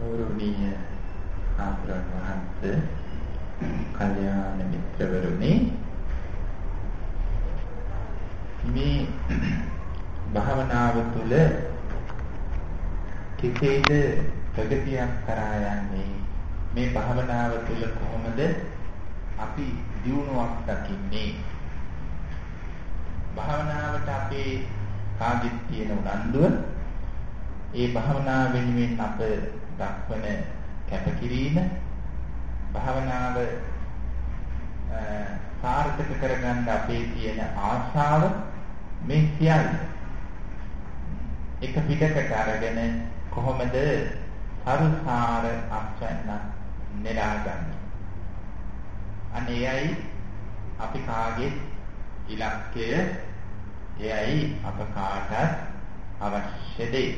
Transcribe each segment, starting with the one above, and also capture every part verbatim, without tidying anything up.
ගෞරවනීය ආචාර්ය වහන්සේ, කල්යාණ මිත්‍රවරුනි, මේ භාවනාව තුළ කෙසේද ප්‍රගතියක් කරා යන්නේ? මේ භාවනාව තුළ කොහොමද අපි දියුණුවක් දකින්නේ? භාවනාවට අපේ කාගෙත් තියෙන උනන්දුව, ඒ භාවනාව වෙනුවෙන් අප දක්වන කැපකිරීම, භාවනාව සාර්ථක කරගන්න අපේ තියෙන ආශාව, මේ සියල්ල එක පිටකට අරගෙන කොහොමද අරුසාර අස්වැන්න නෙලාගන්නේ? අනේයයි අපි කාගේ ඉලක්කය, එයයි අප කාටත් අවශ්‍ය දේ.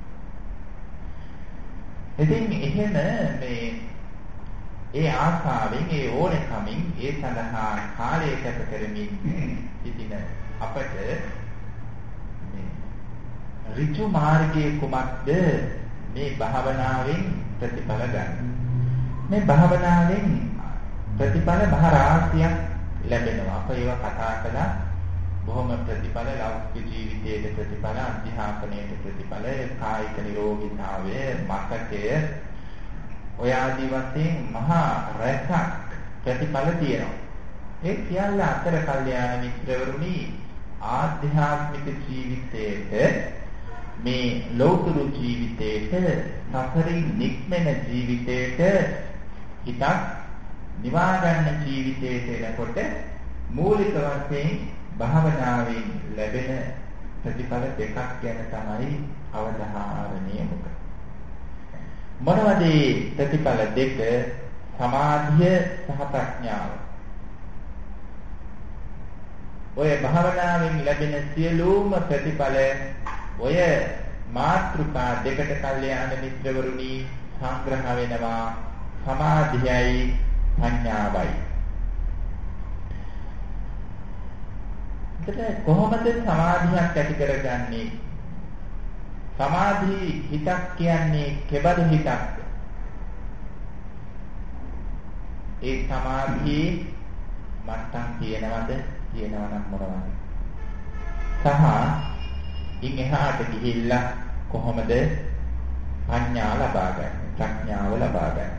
ඉතින් එහෙම මේ ඒ ආශාවෙන්, ඒ ඕනකමින්, ඒ සඳහා කාලය ගත කරමින් සිටින අපට මේ ඍජු මාර්ගයේ කුමක්ද? මේ භාවනාවෙන් ප්‍රතිඵල ගන්න. මේ භාවනාවෙන් ප්‍රතිඵල මහ රාශියක් ලැබෙනවා. අප ඒවා කතා කළා. බොහොම ප්‍රතිඵල, ලෞකික ජීවිතයේ ප්‍රතිඵල, අධ්‍යාපනයේ ප්‍රතිඵල, කායික නිරෝගීතාවය, මතකය, ඔය ආදී වශයෙන් මහා රැසක් ප්‍රතිඵල තියෙනවා. ඒ සියල්ල අතර කල්යාණ මිත්‍රවරුනි, ආධ්‍යාත්මික ජීවිතයේ මේ ලෞතුරු ජීවිතයේ, සසරින් නික්මෙන ජීවිතයේ, හිතක් නිවා ගන්න ජීවිතයේ එනකොට මූලික වශයෙන් භාවනාවෙන් ලැබෙන ප්‍රතිඵල දෙකක් ගැන තමයි අවධාරණය යොමු කරන්නේ. මොනවද මේ ප්‍රතිඵල දෙක? සමාධිය සහ ප්‍රඥාව. ඔය භාවනාවෙන් ලැබෙන සියලුම ප්‍රතිඵල ඔය මාත්‍රිකා දෙකට කල්යාණ මිත්‍රවරුනි සංග්‍රහ වෙනවා. සමාධියයි ප්‍රඥාවයි. එතකොට කොහොමද සමාධියක් ඇති කරගන්නේ? සමාධි හිතක් කියන්නේ කෙබඳු හිතක්ද? ඒ සමාධියේ මට්ටම් තියෙනවද? තියෙනවා නම් මොනවද? සහ ඉන් එහාට ගිහිල්ලා කොහොමද ප්‍රඥා ලබා ගන්නේ? ප්‍රඥාව ලබා ගන්නේ?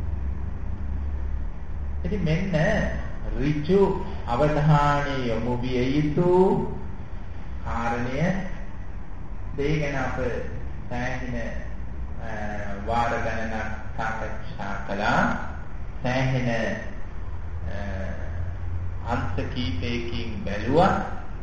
ඉතින් මෙන්න ඍජු අවධානය යොමු විය යුතු කාරණය දෙය ගැන අප සෑහෙන වාර ගණනක් සාකච්ඡා කළා. සෑහෙන අන්ත කීපයකින් බැලුවා.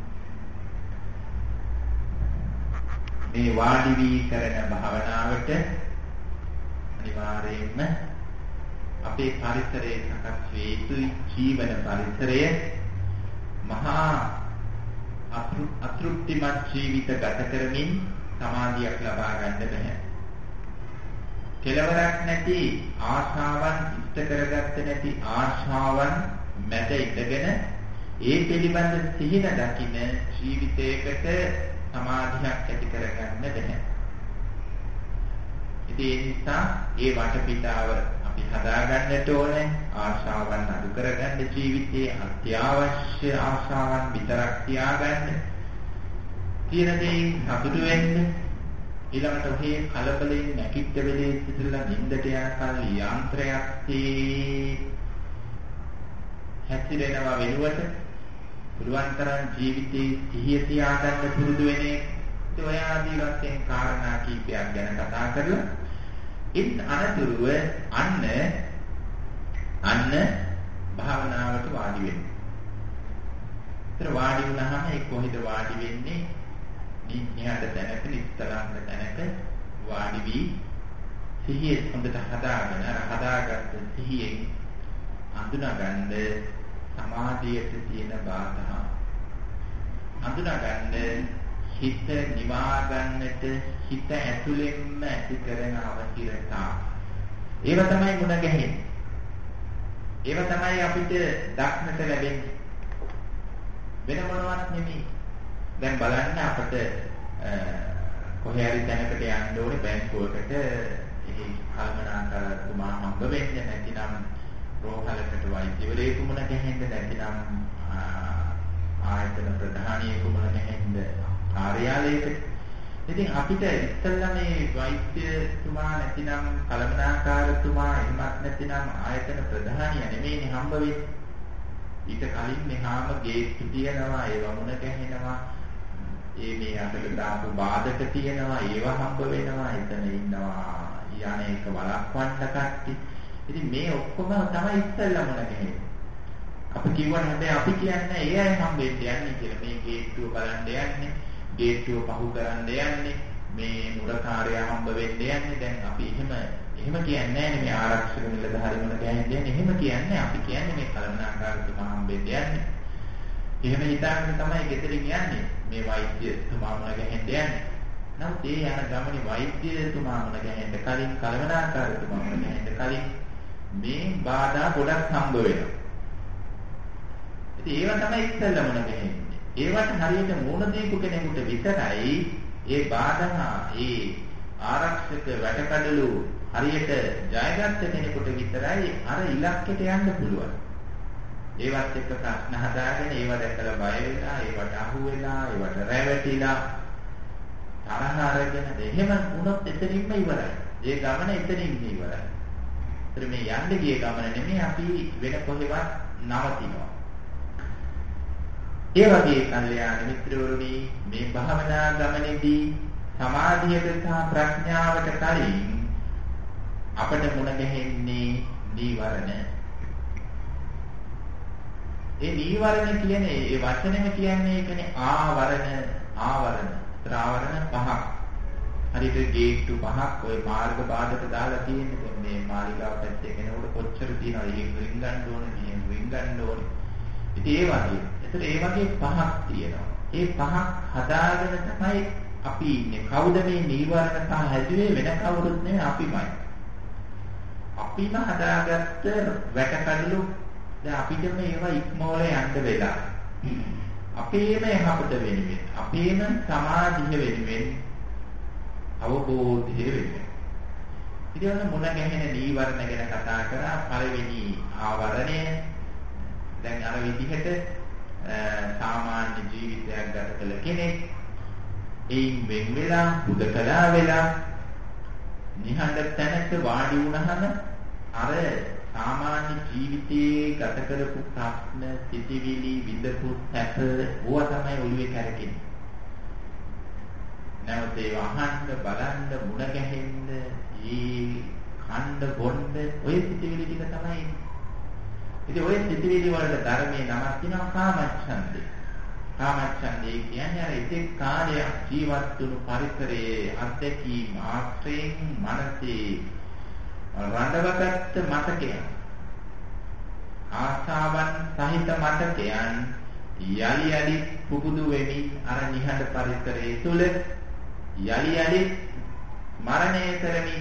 මේ වාඩි වී කරන භාවනාවට අනිවාර්යයෙන්ම අපේ පරිසරයේ සකස් වේ යුතු ජීවන පරිසරය මහා අතෘප්තිමත් ජීවිත ගත කරමින් සමාධියක් ලබා ගන්න බැහැ. කෙලවරක් නැති ආශාවන්, ඉෂ්ට කරගත්තේ නැති ආශාවන් මැද ඉඳගෙන ඒ පිළිබඳ සිහින දකින ජීවිතයකට සමාධියක් ඇති කරගන්න බැහැ. ඉතින් ඒ නිසා ඒ වටපිටාව හදාගන්නට ඕනේ. ආශාවන් අඩු කරගන්න, ජීවිතයේ අත්‍යවශ්‍ය ආශාවන් විතරක් තියාගන්න, තියෙන දේ සතුටු වෙන්න. ඊළඟට ඔහේ කලබලෙන් නැගිට වෙලේ සිටලා නිින්දට යනකල් යාන්ත්‍රයක් තී හැසිරෙනවා වෙනුවට පුළුවන් තරම් ජීවිතයේ සිහිය තියාගන්න පුරුදු වෙන එක. ඔය ආදී වශයෙන් කාරණා කීපයක් ගැන කතා කරලා ඉන් අනතුරුව අන්න අන්න භාවනාවට වාඩි වෙන්න. ඒතර වාඩි වුණාම ඒ කොහෙද වාඩි වෙන්නේ? නිහඬ තැනක, නිස්තරංග තැනක වාඩි වී සිහිය හොඳට හදාගෙන, අර හදාගත්ත සිහියෙන් අඳුනගන්න සමාධියට තියෙන බාධා. අඳුනගන්න හිත නිවා ගන්නට හිත ඇතුළෙන්ම ඇති කරන අවශ්‍යතා. ඒව තමයි මුණ ගැහෙන්නේ. ඒව තමයි අපිට දක්නට ලැබෙන්නේ. වෙන මොනවත් නෙමෙයි. දැන් බලන්න අපිට කොහේ හරි තැනකට යන්න ඕනේ බැංකුවකට එහි කල්මනාකරතුමා හම්බ වෙන්න නැතිනම් රෝහලකට වෛද්‍යවරයෙකු මුණ ගැහෙන්න නැතිනම් ආයතන ප්‍රධානියෙකු මුණ ගැහෙන්න කාර්යාලයකට. ඉතින් අපිට ඉස්සෙල්ලා මේ වෛද්‍යතුමා නැතිනම් කළමනාකාරතුමා එහෙමත් නැතිනම් ආයතන ප්‍රධානියා නෙමෙයිනේ හම්බ වෙන්නේ. ඊට කලින් මෙහාම ගේට්ටු තියෙනවා, ඒවා මුණ ගැහෙනවා. ඒ මේ අතට දාපු බාධක තියෙනවා, ඒවා හම්බ වෙනවා. එතන ඉන්නවා යන්නේක වළක්වන්න කට්ටි. ඉතින් මේ ඔක්කොම තමයි ඉස්සෙල්ලා මුණ ගැහෙන්නේ. අපි කියවන හැබැයි අපි කියන්නේ ඒ අය හම්බෙන්න යන්නේ කියලා. මේ ගේට්ටුව බලන්න යන්නේ, ගේට්ටුව පහු කරන්න යන්නේ, මේ මුරකාරයා හම්බ වෙන්න යන්නේ. දැන් අපි එහෙම එහෙම කියන්නේ නැහැ මේ ආරක්ෂක නිලධාරි මුණ ගැහෙන්න යන්නේ. එහෙම කියන්නේ අපි කියන්නේ මේ කළමනාකාරතුමා හම්බෙන්න යන්නේ. එහෙම හිතාගෙන තමයි ගෙදරින් යන්නේ. මේ වෛද්‍යතුමා මුණ ගැහෙන්න යන්නේ. නමුත් ඒ යන ගමනේ වෛද්‍යතුමා මුණ ගැහෙන්න කලින් කළමනාකාරතුමා මුණ ගැහෙන්න කලින් මේ බාධා ගොඩක් හම්බ වෙනවා. ඉතින් ඒවා තමයි ඉස්සෙල්ලා මුණ ගැහෙන්නේ. ඒවට හරියට මුණ දීපු කෙනෙකුට විතරයි ඒ බාධා, ඒ ආරක්ෂක වැඩකඩලු හරියට ජයගත්ත කෙනෙකුට විතරයි අර ඉලක්කයට යන්න පුළුවන්. ඒවත් එක්ක ප්‍රශ්න හදාගෙන ඒව දැකලා බය වෙලා, ඒවට අහු වෙලා, ඒවට රැවටිලා තරහ අරගෙන එහෙම වුණොත් එතනින්ම ඉවරයි. ඒ ගමන එතනින්ම ඉවරයි. ඒතර මේ යන්න ගිය ගමන නෙමෙයි අපි වෙන කොහෙවත් නවතිනවා. ඒ වගේ කල්යාණ මිත්‍රවරුනි, මේ භාවනා ගමනේදී සමාධියට සහ ප්‍රඥාවට කලින් අපට මුණ ගැහෙන්නේ නීවරණ. ඒ නීවරණ කියන්නේ ඒ වචනේම කියන්නේ ඒකනේ ආවරණ, ආවරණ, ත්‍රාවරණ පහක්. හරියට ගේට්ටු පහක් ඔය මාර්ග බාධක දාලා තියෙන්නේ. මේ මාලිගාව පැත්තේ කෙනෙකුට කොච්චර තියනවද? ඒක රින් ගන්න ඕනේ, මෙහෙම රින් ගන්න ඕනේ. ඉතින් ඒ වගේ. ඒතර ඒ වගේ පහක් තියෙනවා. ඒ පහක් හදාගෙන තමයි අපි ඉන්නේ. කවුද මේ නීවරණ පහ හැදුවේ? වෙන කවුරුත් නෙමෙයි, අපිමයි. අපිම හදාගත්ත වැටකඩලු. දැන් අපිට මේවා ඉක්මවල යන්න වෙලා. අපේම යහපත වෙනුවෙන්, අපේම සමාධිය වෙනුවෙන්, අවබෝධය වෙනුවෙන්. ඉතින් ඔන්න මුණ ගැහෙන නීවරණ ගැන කතා කරා. පළවෙනි ආවරණය. දැන් අර විදිහට සාමාන්‍ය ජීවිතයක් ගත කළ කෙනෙක් එයින් වෙන් වෙලා හුදකලා වෙලා නිහඬ තැනක වාඩි වුණාම අර සාමාන්‍ය ජීවිතයේ ගත කරපු ප්‍රශ්න, සිතිවිලි, විඳපු සැප ඕවා තමයි ඔළුවේ කරකෙන්නේ. නැවත ඒවා අහන්න, බලන්න, මුණ ගැහෙන්න, ඊ කණ්ඩ බොණ්ඩ ඔය සිතිවිලි ටික තමයි. ඉතින් ඔය සිතිවිලි වලට ධර්මයේ නමක් තියෙනවා කාමච්ඡන්දේ. කාමච්ඡන්දේ කියන්නේ අර ඉතින් කාර්යයක් ජීවත් වුණු පරිසරයේ අත්දැකීම් ආශ්‍රයෙන් මනසේ රඳවගත්ත මතකයන්, ආශාවන් සහිත මතකයන් යලි යලි පුබුදු වෙමින් අර නිහඬ පරිසරයේ තුල යලි යලි මරණය කරමින්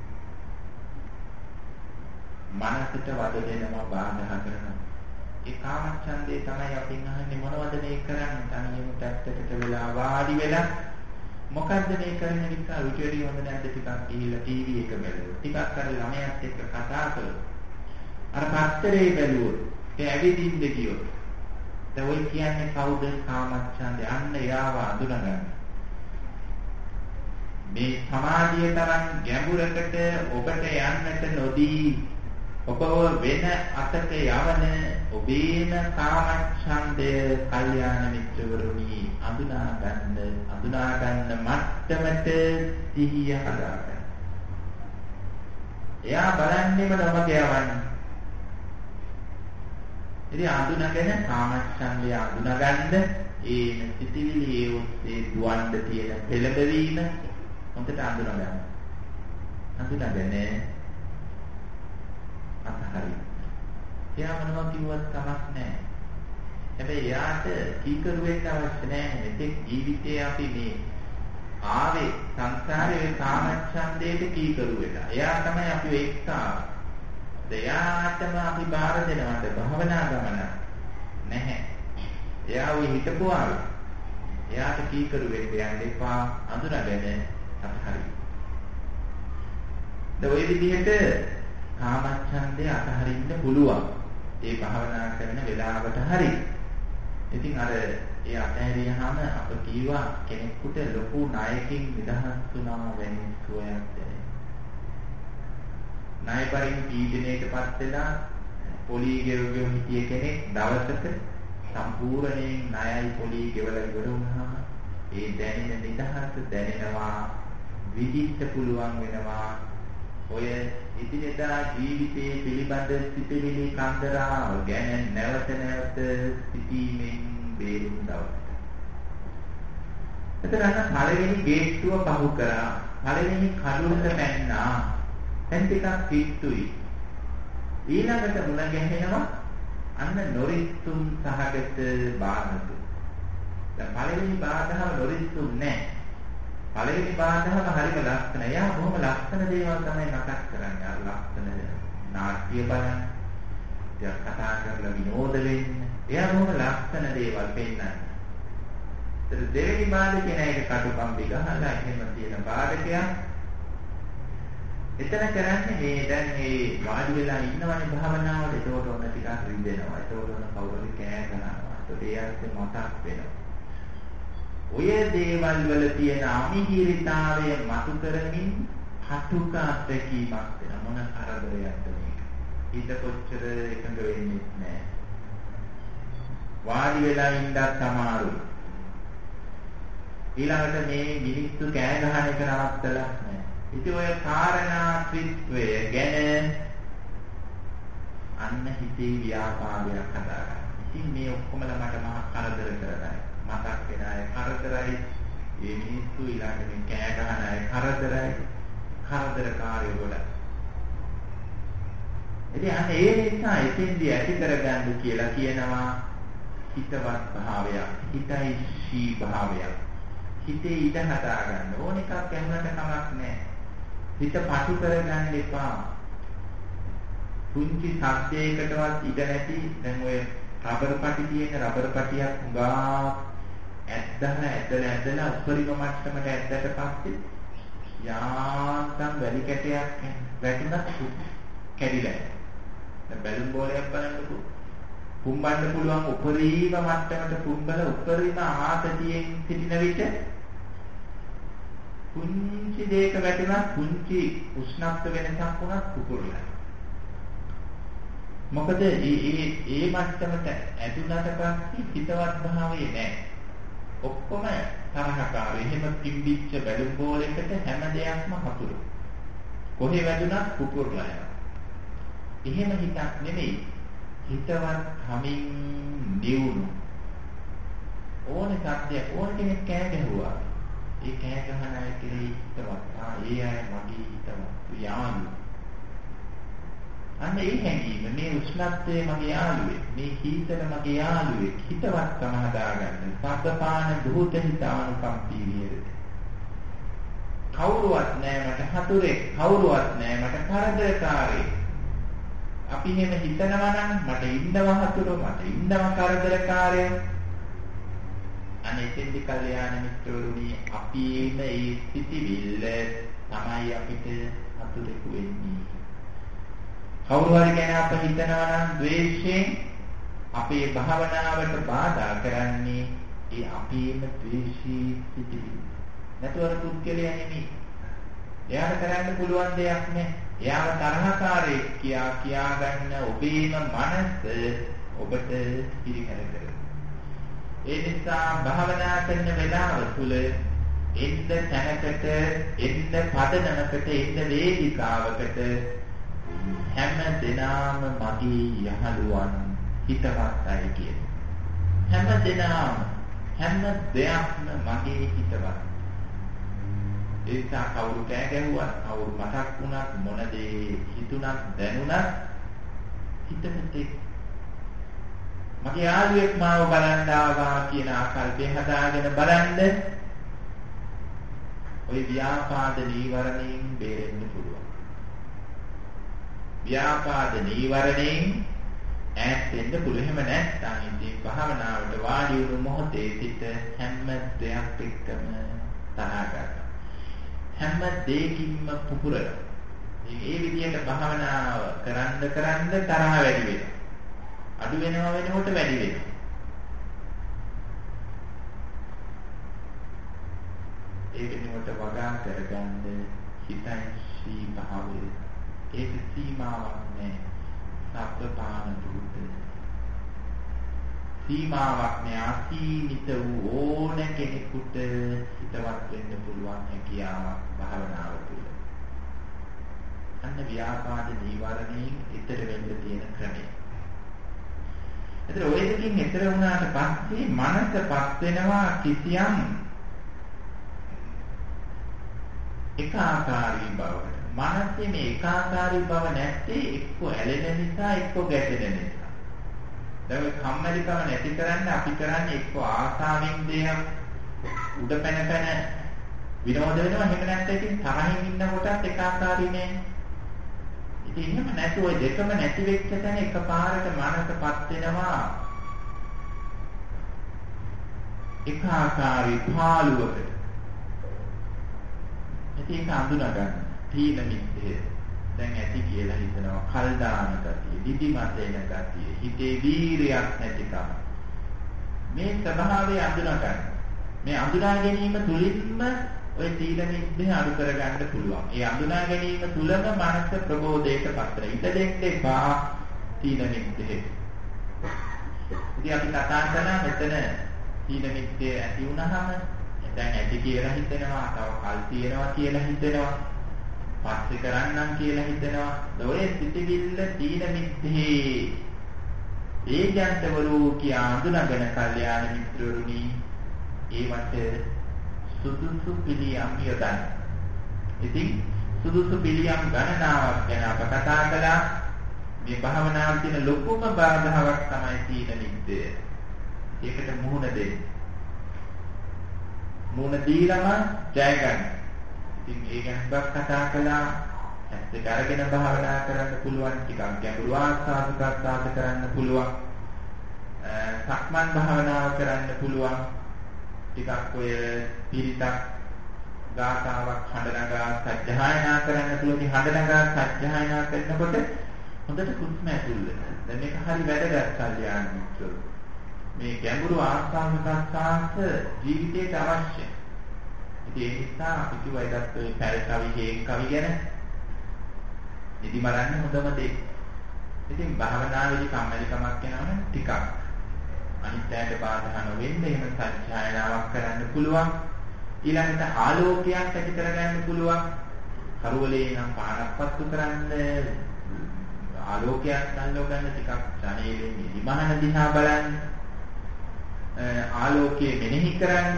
මනසට වද දෙනවා, බාධා කරනවා. ඒ කාමච්ඡන්දේ තමයි අපින් අහන්නේ මොනවද මේ කරන්නේ? තනියම පැත්තකට වෙලා වාඩි වෙලා මොකද්ද මේ කරන්න නිසා විඩියෝ හොඳ නැද්ද? ටිකක් ගිහිල්ලා ටීවී එක බැලුවොත්, ටිකක් අර ළමයාත් එක්ක කතා කළොත්, අර පත්තරේ බැලුවොත්, ඒ ඇවිදින්න ගියොත්, දැන් ඔය කියන්නේ කවුද? කාමච්ඡන්දේ. අන්න යාව අඳුනගන්න. මේ සමාධිය තරම් ගැඹුරකට ඔබට යන්නට නොදී ඔබව වෙන අතට යවන ඔබේම කාමච්ඡන්දය කල්යාණ මිත්‍රවරුනි අඳුනා ගන්න, අඳුනා ගන්න මට්ටමට සිහිය හදාගන්න. එයා බලන්නේම ඔබට යවන්නේ. ඉතින් අඳුනගෙන කාමච්ඡන්දය අඳුනගන්න ඒ සිතිවිලි ඒ ඔස්සේ දුවන්න තියෙන පෙළඹවීම හොඳට අඳුනගන්න. අඳුනගෙන අතහරින්න. එයා මොනවා කිව්වත් කමක් නැහැ. හැබැයි එයාට කීකරු වෙන්න අවශ්‍ය නැහැ. මෙතෙක් ජීවිතේ අපි මේ ආවේ සංසාරේ කාමච්ඡන්දයට කීකරු වෙලා. එයා තමයි අපි එක්තාව. එයාටම අපි බාර දෙනවට භවනා ගමන නැහැ. එයා ওই හිතපු ආවේ. එයාට කීකරු වෙන්න යන්න එපා. අඳුනගෙන අතහරින්න. දැන් ওই විදිහට කාමච්ඡන්දය අතහරින්න පුළුවන්. ඒ භාවනා කරන වෙලාවට හරි. ඉතින් අර ඒ අතහැරියාම අප කීවා කෙනෙකුට ලොකු ණයකින් නිදහස් වුණා වෙන සුවයක් දැනෙනවා. ණයපරින් පීඩණයටපත් වෙලා පොලී ගෙවගෙන හිටිය කෙනෙක් දවසක සම්පූර්ණයෙන් ණයයි පොලී ගෙවලා ඉවර වුණාම ඒ දැනෙන නිදහස දැනෙනවා, විඳින්න පුළුවන් වෙනවා. ඔය ඉදිරියදා ජීවිතයේ පිළිබඳ සිතිවිලි කන්දරාව ගැන නැවත නැවත සිතීමෙන් බේරුම් දවසට. එතන පළවෙනි ගේට්ටුව පහු කරා. පළවෙනි කඩුවට පැන්නා. දැන් ටිකක් පිටුයි. ඊළඟට මුණ ගැහෙනවා අන්න නොරිස්සුම් සහගත බාධක. දැන් පළවෙනි බාධාව නොරිස්සුම් නැහැ. පළවෙනි බාධාව හරිම ලස්සන. එයා බොහොම ලස්සන දේවල් තමයි මතක් කරන්නේ. අර ලස්සන නාට්‍ය බලන්න. එයා කතා කරලා විනෝද වෙන්න. එයා බොහොම ලස්සන දේවල් පෙන්නන්නේ. ඒතර දෙවෙනි බාධකේ නෑ ඒක කටුකම්බි ගහලා එහෙම තියෙන බාධකයක්. එතන කරන්නේ මේ දැන් මේ වාඩි වෙලා ඉන්නවනේ භාවනාවට. ඒකට ඔන්න ටිකක් රිදෙනවා. ඒකට ඔන්න කවුරුහරි කෑ ගහනවා. ඒකට ඒ අර්ථේ මතක් වෙනවා. ඔය දේවල් වල තියෙන අමිහිරිතාවය මතු කරමින් හටුක අත්දැකීමක් වෙන මොන කරදරයක්ද මේක. හිත කොච්චර එකඟ වෙන්නේ නැහැ. වාඩි වෙලා ඉන්නත් අමාරුයි. ඊළඟට මේ මිනිස්සු කෑ ගහන එක නවත්තලා නැහැ. ඉතින් ඔය කාරණා ත්‍රිත්වය ගැන අන්න හිතේ ව්‍යාපාදයක් හදාගන්න. ඉතින් මේ ඔක්කොමලා මට මහා කරදර කරගන්න. මතක් වෙන අය කරදරයි, මේ මිනිස්සු ඊළඟ මේ කෑ ගහන අය කරදරයි, කරදරකාරයෝ ගොඩක්. ඉතින් අන්න ඒ නිසා එතෙන්දී ඇති කරගන්න කියලා කියනවා හිතවත් භාවයක්, හිතයිශී භාවයක්. හිතේ ඉඩ හදාගන්න ඕන එකක් ඇහුනට කමක් නැහැ. හිත පටු කරගන්න එපා. පුංචි සද්දයකටවත් ඉඩ නැති දැන් ඔය රබර් පටි තියෙන රබර් පටියක් උගා ඇද්දලා ඇදලා ඇදලා උඩරිම මට්ටමට ඇද්දට පස්සේ යාන්තම් වැලි කැටයක් වැටුණත් කැඩිලා. දැන් බැලුම් බෝලයක් බලන්නකෝ. පුම්බන්න පුළුවන් උඩරිම මට්ටමට පුම්බලා උඩරිම ආතතියෙන් සිටින විට පුංචි දෙයක වැටුණත් පුංචි උෂ්ණත්ව වෙනසක් වුණත් කුකුරුලා. මොකද මේ මේ මේ මට්ටමට ඇදුනට පස්සේ හිතවත් භාවයේ නැහැ. ඔක්කොම තරහකාරී. එහෙම පිම්බිච්ච බැලුම් බෝලයකට හැම දෙයක්ම හතුරු. කොහේ වැදුනත් කුකුරුලා යනවා. එහෙම හිතක් නෙමෙයි. හිතවත් හමින් නිවුණු. ඕන සත්‍ය ඕන කෙනෙක් කෑ ගැහුවා. ඒ කෑ ගහන අය කෙරෙහි හිතවත්. ආ ඒ අය මගේ හිතවත් යාළු. අන්න ඒ හැඟීම මේ උෂ්ණත්වයේ මගේ යාළුවේ, මේ හීතල මගේ යාළුවේ හිතවත්කම හදාගන්න. සබ්බපාන දුහත හිතානුකම්පී විහෙරති. කවුරුවත් නෑ මට හතුරෙක්, කවුරුවත් නෑ මට කරදරකාරයෙක්. අපි එහෙම හිතනවා නම් මට ඉන්නව හතුරු, මට ඉන්නව කරදරකාරයෝ. අනේතෙන්දි කල්යාණ මිත්‍රවරුනි අපිම ඒ සිටිවිල්ල තමයි අපිට හතුරෙකු වෙන්නේ. කවුරු හරි ගැන අප හිතනවා නම් ද්වේෂයෙන් අපේ භාවනාවට බාධා කරන්නේ ඒ අපේම ද්වේෂී සිටිවිලි. නැතුවර පුද්ගලයා නෙමෙයි. එයාට කරන්න පුළුවන් දෙයක් නෑ. එයාව තරහකාරයෙක් කියා කියා ගන්න ඔබේම මනස ඔබට පිළිකර කරනවා. ඒ නිසා භාවනා කරන වෙලාව තුල එන්න තැනකට, එන්න පදනමකට, එන්න වේදිකාවකට හැම දිනම මගේ යහළුවන් හිතවත් අය කියන. හැම දිනම හැම දෙයක්ම මගේ හිතවත්. ඒක කවුරු කෑ ගැහුවත්, කවුරු මතක් වුණත්, මොන දේ හිතුණත්, දැනුණත් හිතෙන්නේ මගේ යාළුවෙක් මාව බලන්න ආවා කියන ආකල්පය හදාගෙන බලන්න ওই ව්‍යාපාද නීවරණයෙන් බේරෙන්න පුළුවන්. ව්‍යාපාද නීවරණයෙන් ඈත් වෙන්න පුළුවන්. එහෙම නැත්නම් ඉතින් භාවනාවට වාඩි වුණු මොහොතේ සිට හැම දෙයක් එක්කම තරහ ගන්නවා. හැම දෙයකින්ම පුපුරනවා. ඒ විදිහට භාවනාව කරන්න කරන්න තරහ වැඩි වෙනවා. අඩු වෙනවා වෙනකොට වැඩි වෙනවා. ඒ වෙනකොට වගා කරගන්න හිතයි සී භාවයේ ඒක සීමාවක් නැහැ. සබ්බපාන දුත සීමාවක් නැහැ. අසීමිත වූ ඕන කෙනෙකුට හිතවත් වෙන්න පුළුවන් හැකියාවක් භාවනාව තුළ. අන්න ව්‍යාපාද නීවරණයෙන් ඈතර වෙන්න තියෙන ක්‍රමය. ඒතර ඔය දෙකින් ඈතර වුණාට පස්සේ මනසපත් වෙනවා කිසියම් ඒකාකාරී බවට. මනසේ මේ ඒකාකාරී බව නැත්තේ එක්ක ඇලෙන නිසා එක්ක ගැටෙන නිසා. දැන් මේ කම්මැලිකම නැති කරන්න අපි කරන්නේ එක්ක ආසාවෙන් දෙයක් උඩ පැන පැන විනෝද වෙනවා. එහෙම නැත්නම් ඉතින් තරහින් ඉන්න කොටත් ඒකාකාරී නෑ. ඉතින් එහෙම නැතුව ඔය දෙකම නැති වෙච්ච තැන එකපාරට මනසපත් වෙනවා ඒකාකාරී පාළුවකට. ඒක අඳුනා ගන්න. තීන මිත්‍ය දැන් ඇති කියලා හිතනවා. කල් දාන ගතිය, දිදිමත් එන ගතිය, හිතේ වීරියක් නැතිකම. මේ ස්වභාවය අඳුනා ගන්න. මේ අඳුනා ගැනීම තුලින්ම ඔය තීන මිත්‍ය අඩු කර ගන්න පුළුවන්. ඒ අඳුනා ගැනීම තුලම මනස ප්‍රබෝධයට පත් වෙනවා. හිත දෙන්න එපා තීන මිත්‍ය. ඉතින් අපි කතා කරලා මෙතන තීන මිත්‍ය ඇති වුණාම දැන් ඇති කියලා හිතෙනවා, තව කල් තියනවා කියලා හිතෙනවා, පස්සේ කරන්නම් කියලා හිතෙනවා. ඔය සිතිවිල්ල තීන මිත්‍යේ ඒජන්තවරු කියා අඳුනගෙන කල්යාණ මිත්‍රවරුනි ඒවට සුදුසු පිළියම් යොදන්න. ඉතින් සුදුසු පිළියම් ගණනාවක් ගැන අප කතා කළා. මේ භාවනාවේ තියෙන ලොකුම බාධාවක් තමයි තීන මිත්‍ය. ඒකට මුහුණ දෙන්න. මුණ දීලම ජය ගන්න. ඉතින් ඒ ගැන කතා කළා. ඇත්ත කරගෙන භාවනා කරන්න පුළුවන්. ටිකක් ගැඹුරු ආස්වාද ප්‍රසආද කරන්න පුළුවන්. සක්මන් භාවනාව කරන්න පුළුවන්. ටිකක් ඔය පිරිතක් ගාථාවක් හඬනගා සත්‍යයනා කරන්න පුළුවන්. හඬනගා සත්‍යයනා කරනකොට හොඳට කුස්ම ඇතුල් වෙනවා. දැන් මේක හරි වැදගත් කල්යාණ මිත්‍රෝ. මේ ගැඹුරු ආස්වාද ප්‍රසආස ජීවිතයට අවශ්‍යයි. ඉතින් ඒ නිසා අපි කිව්වයිදත් ඔය පැල කවි හේන් කවි ගැන නිදි මරන්න හොඳම දේ. ඉතින් භාවනාවේදී කම්මැලිකමක් එනවනම් ටිකක් අනිත්‍යයට බාධා නොවෙන්න එහෙම සත්‍යයනාවක් කරන්න පුළුවන්. ඊළඟට ආලෝකයක් ඇති කරගන්න පුළුවන්. කරුවලේ නම් පාරක් පත්තු කරන්න ආලෝකයක් ගන්නව ගන්න ටිකක් ඡනේලෙන් නිදිමහන දිහා බලන්න. ආලෝකයේ මෙනෙහි කරන්න.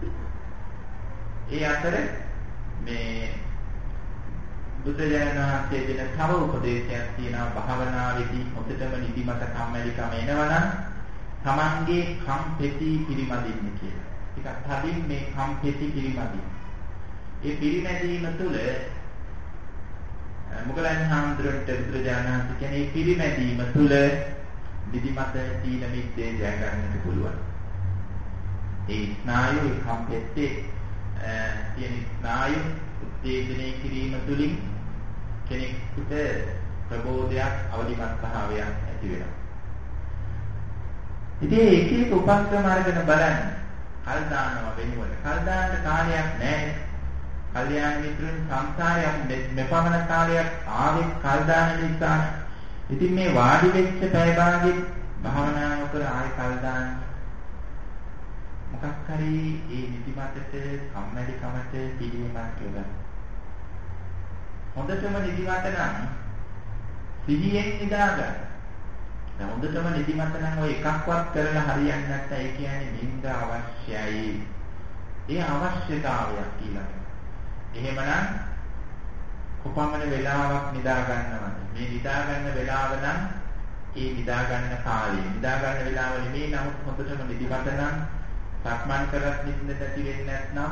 ඒ අතර මේ බුදුරජාණන් වහන්සේ දෙන තව උපදේශයක් තියෙනවා. භාවනාවේදී හොඳටම නිදිමත කම්මැලිකම එනවනම් තමන්ගේ කම් පෙති පිරිමදින්න කියලා. ටිකක් තදින් මේ කම් පෙති පිරිමදින්න. ඒ පිරිමැදීම තුළ මොගලන් හාමුදුරන්ට බුදුරජාණන් වහන්සේ කියන්නේ මේ පිරිමැදීම තුළ නිදිමත තීන මිද්දේ ජය ගන්නට පුළුවන්. ඒ ස්නායු ඒ කම් පෙත්තේ තියෙන ස්නායු උත්තේජනය කිරීම තුළින් කෙනෙකුට ප්‍රබෝධයක් අවදිමත් භාවයක් ඇති වෙනවා. ඉතින් එක එක උපක්‍රම අරගෙන බලන්න. කල් දානවා වෙනුවට. කල් දාන්න කාලයක් නැහැ. කල්යාණ මිත්‍රුන් සංසාරයක් මෙපමණ කාලයක් ආවෙත් කල් දාන නිසා. ඉතින් මේ වාඩි වෙච්ච පැය භාගෙත් භාවනා නොකර ආයෙ කල් දාන්න. මොකක් හරි ඒ නිදිමතට කම්මැලිකමට පිළියමක් යොදන්න. හොඳටම නිදිමත නම් සිහියෙන් නිදා ගන්න. දැන් හොඳටම නිදිමත නම් ඔය එකක්වත් කරලා හරියන්නේ නැත්නම් ඒ කියන්නේ නිින්ද අවශ්‍යයි. ඒ අවශ්‍යතාවයක් කියලා. එහෙමනම් කොපමණ වෙලාවක් නිදා ගන්නවද? මේ නිදා ගන්න වෙලාව නම් ඒ නිදා ගන්න කාලය. නිදා ගන්න වෙලාව නෙමෙයි. නමුත් හොඳටම නිදිමත නම් සක්මන් කරත් නිින්ද නැති වෙන්නේ නැත්නම්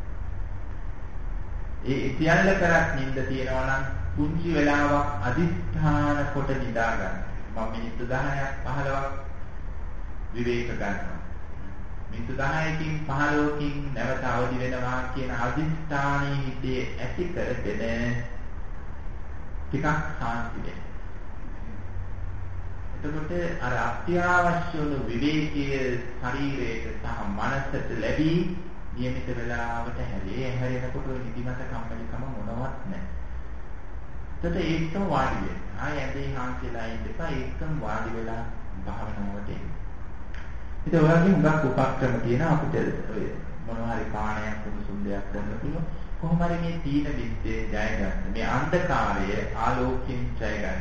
ඒ සියල්ල කරත් නිින්ද තියෙනවා නම් පුංචි වෙලාවක් අදිස්ථාන කොට නිදා ගන්න. මම මිනිත්තු දහයක් පහළොවක් විවේක ගන්නවා. මිනිත්තු දහයකින් පහළොවකින් නැවත අවදි වෙනවා කියන අදිස්ථානයේ හිතේ ඇති කරගෙන ටිකක් සාන්ති වෙනවා. එතකොට අර අත්‍යවශ්‍ය වූ විවේකයේ ශරීරයට සහ මනසට ලැබී නියමිත වෙලාවට හැරේ හැරෙනකොට ওই නිදිමත කම්මැලිකම මොනවත් නැහැ. එතකොට ඒකම වාඩි වෙන්න. ආය ඇඳේ හාන්සිලා ඉඳපා ඒකම වාඩි වෙලා භාවනාවට එන්න. ඉතින් ඔයගෙන් හුඟක් උපක්‍රම තියෙන අපිට ඔය මොනවා හරි පාණයක් කුසුම් දෙයක් කරන්න පුළුවන්. කොහොම හරි මේ තීන විද්‍යේ ජය ගන්න. මේ අන්ධකාරය ආලෝකයෙන් ජය ගන්න.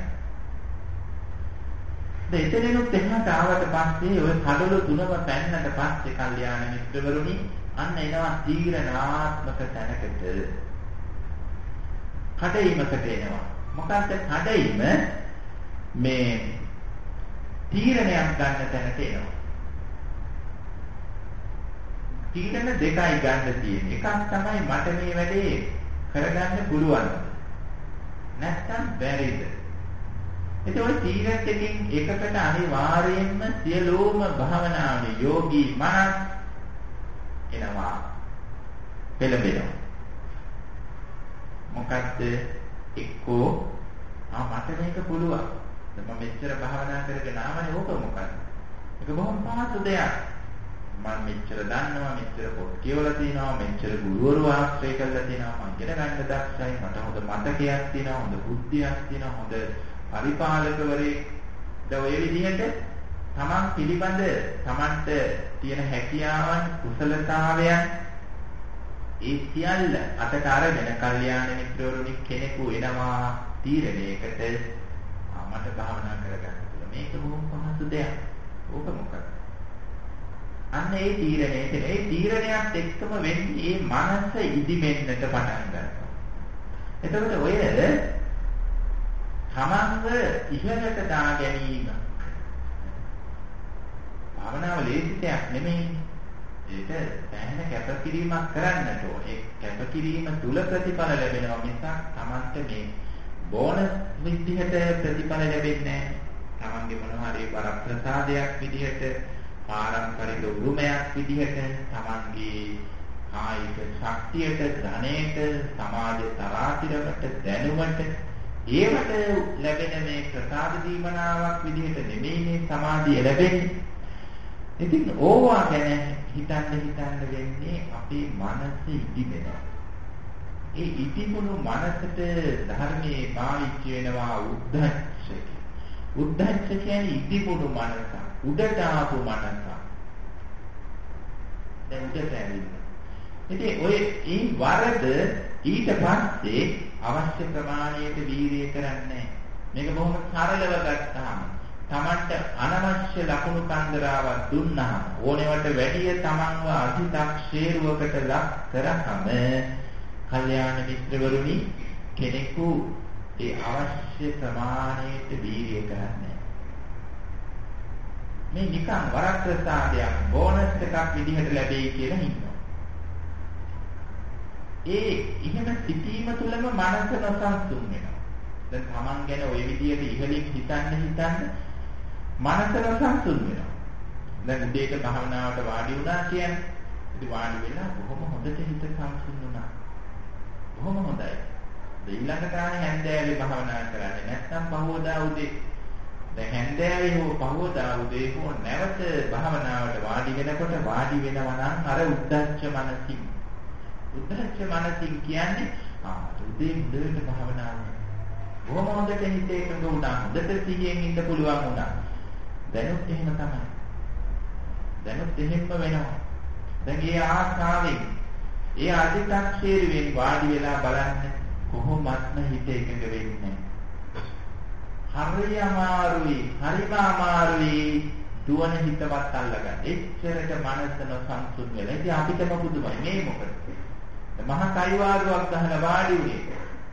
දෙතරිනුත් එහාට ආවට පස්සේ ඔය කඩළු තුනම පැන්නට පස්සේ කල්යාණ මිත්‍රවරුනි අන්න එනවා තීරණාත්මක තැනකට කඩයිමකට එනවා. මොකක්ද කඩයිම මේ තීරණයක් ගන්න තැනට එනවා. තීරණ දෙකයි ගන්න තියෙන්නේ. එකක් තමයි මට මේ වැඩේ කරගන්න පුළුවන්. නැත්තම් බැරිද? එතකොට ওই තීරණ දෙකකින් එකකට අනිවාර්යයෙන්ම සියලුම භාවනාවේ යෝගී මනස් එනවා. පෙළඹෙනවා. මොකද්ද? එක්කෝ ආ මට මේක පුළුවන්. මම මෙච්චර භාවනා කරගෙන ආවනේ ඕක මොකද්ද? ඒක බොහොම පහසු දෙයක්. මම මෙච්චර දන්නවා, මෙච්චර පොත් කියවලා තියෙනවා, මෙච්චර ගුරුවරු ආශ්‍රය කරලා තියෙනවා, මම ඉගෙන ගන්න දක්ෂයි, මට හොඳ මතකයක් තියෙනවා, හොඳ බුද්ධියක් තියෙනවා, හොඳ පරිපාලකවරයෙක්. ද ඔය විදිහට තමන් පිළිබඳ තමන්ට තියෙන හැකියාවන්, කුසලතාවයන් ඒ සියල්ල අතට අරගෙන කල්යාණ මිත්‍රවරුනි කෙනෙකු එනවා තීරණයකට මට භාවනා කරගන්න පුළුවන්. මේක බොහොම පහසු දෙයක්. ඕක මොකක්ද? අන්න ඒ තීරණයට ඒ තීරණයත් එක්කම වෙන්නේ මේ මනස ඉදිමෙන්නට පටන් ගන්නවා. එතකොට ඔය තමන්ව ඉහළට දා ගැනීම භාවනාව ලේසි දෙයක් නෙමෙයි. ඒක දැනෙන කැපකිරීමක් කරන්නට ඕන. ඒ කැපකිරීම තුල ප්‍රතිඵල ලැබෙනවා මිසක් තමන්ට මේ බෝනස් විදිහට ප්‍රතිඵල ලැබෙන්නේ නැහැ. තමන්ගේ මොනවා හරි වරප්‍රසාදයක් විදිහට පාරම්පරික උරුමයක් විදිහට තමන්ගේ කායික ශක්තියට, ධනයට, සමාජ තරාතිරකට, දැනුමට ඒවට ලැබෙන මේ ප්‍රසාද දීමනාවක් විදිහට නෙමෙයි මේ සමාධිය ලැබෙන්නේ. ඉතින් ඕවා ගැන හිතන්න හිතන්න වෙන්නේ අපේ මනස ඉදිමෙනවා. ඒ ඉදිමුණු මනසට ධර්මයේ පාවිච්චි වෙනවා උද්ධච්ච. උද්ධච්ච කියන්නේ ඉදිමුණු මනස. උඩට ආපු මනස. දැන් උඩට ඇවිල්ලා. ඉතින් ඔය ඒ වරද ඊට පස්සේ අවශ්‍ය ප්‍රමාණයට වීර්යය කරන්නේ. මේක බොහොම සරලව ගත්තාම තමන්ට අනවශ්‍ය ලකුණු කන්දරාවක් දුන්නා ඕනෙවට වැඩිය තමන්ව අධිතක්ෂේරුවකට ලක් කරාම කල්යාණ මිත්‍රවරුනි කෙනෙකු ඒ අවශ්‍ය ප්‍රමාණයට වීර්යය කරන්නේ. මේ නිකන් වරප්‍රසාදයක් බෝනස් එකක් විදිහට ලැබෙයි කියලා හිතනවා. ඒ ඉහෙම සිටීම තුළම මනස නොසන්සුන් වෙනවා. දැන් තමන් ගැන ওই විදිහට ඉහළින් හිතන්න හිතන්න මනස නොසන්සුන් වෙනවා. දැන් උදේට භාවනාවට වාඩි වුණා කියන්නේ ඉතින් වාඩි වෙලා බොහොම හොඳට හිත සංසුන් වුණා. බොහොම හොඳයි. ඊළඟට ආයේ හැන්දෑවේ භාවනා කරන්නේ නැත්නම් පහවදා උදේ දැන් හැන්දෑවේ හෝ පහවදා උදේ හෝ නැවත භාවනාවට වාඩි වෙනකොට වාඩි වෙනවා නම් අර උද්දච්ච මනසින් උද්දච්ච මනසින් කියන්නේ ආ උදේ මුදේට භාවනාව බොහොම හොඳට හිත එකඟ වුණා. හොඳට සිහියෙන් ඉන්න පුළුවන් වුණා. දැනුත් එහෙම තමයි. දැනුත් එහෙම වෙනවා. දැන් ඒ ආස්නාවෙන් ඒ අධිතක්ෂේරුවෙන් වාඩි වෙලා බලන්න කොහොමත්ම හිත එකඟ වෙන්නේ. හරි අමාරුයි, හරිම අමාරුයි දුවන හිතවත් අල්ලගන්න. එච්චරට මනස නොසන්සුන් වෙලා. ඉතින් අපිටම පුදුමයි මේ මොකද? මහා කයිවාරුවක් ගහලා වාඩි වුණේ.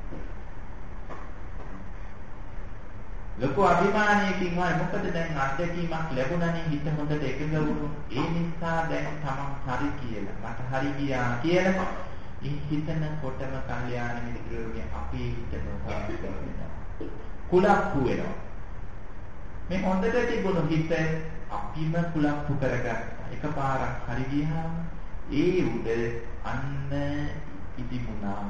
ලොකු අභිමානයකින් වයි මොකද දැන් අත්දැකීමක් ලැබුණානේ හිත හොඳට එකඟ වුණු. ඒ නිසා දැන් තමන් හරි කියලා මට හරි ගියා කියලා ඒ හිතන කොටම කල්යාණ මිත්‍රයෝගේ අපේ හිත නොසන්සුන් වෙනවා. කුලප්පු වෙනවා. මේ හොඳට තිබුණු හිත අපිම කුලප්පු කරගත්තා. එකපාරක් හරි ගියාම ඒ උඩ අන්න ඉදිමුණා.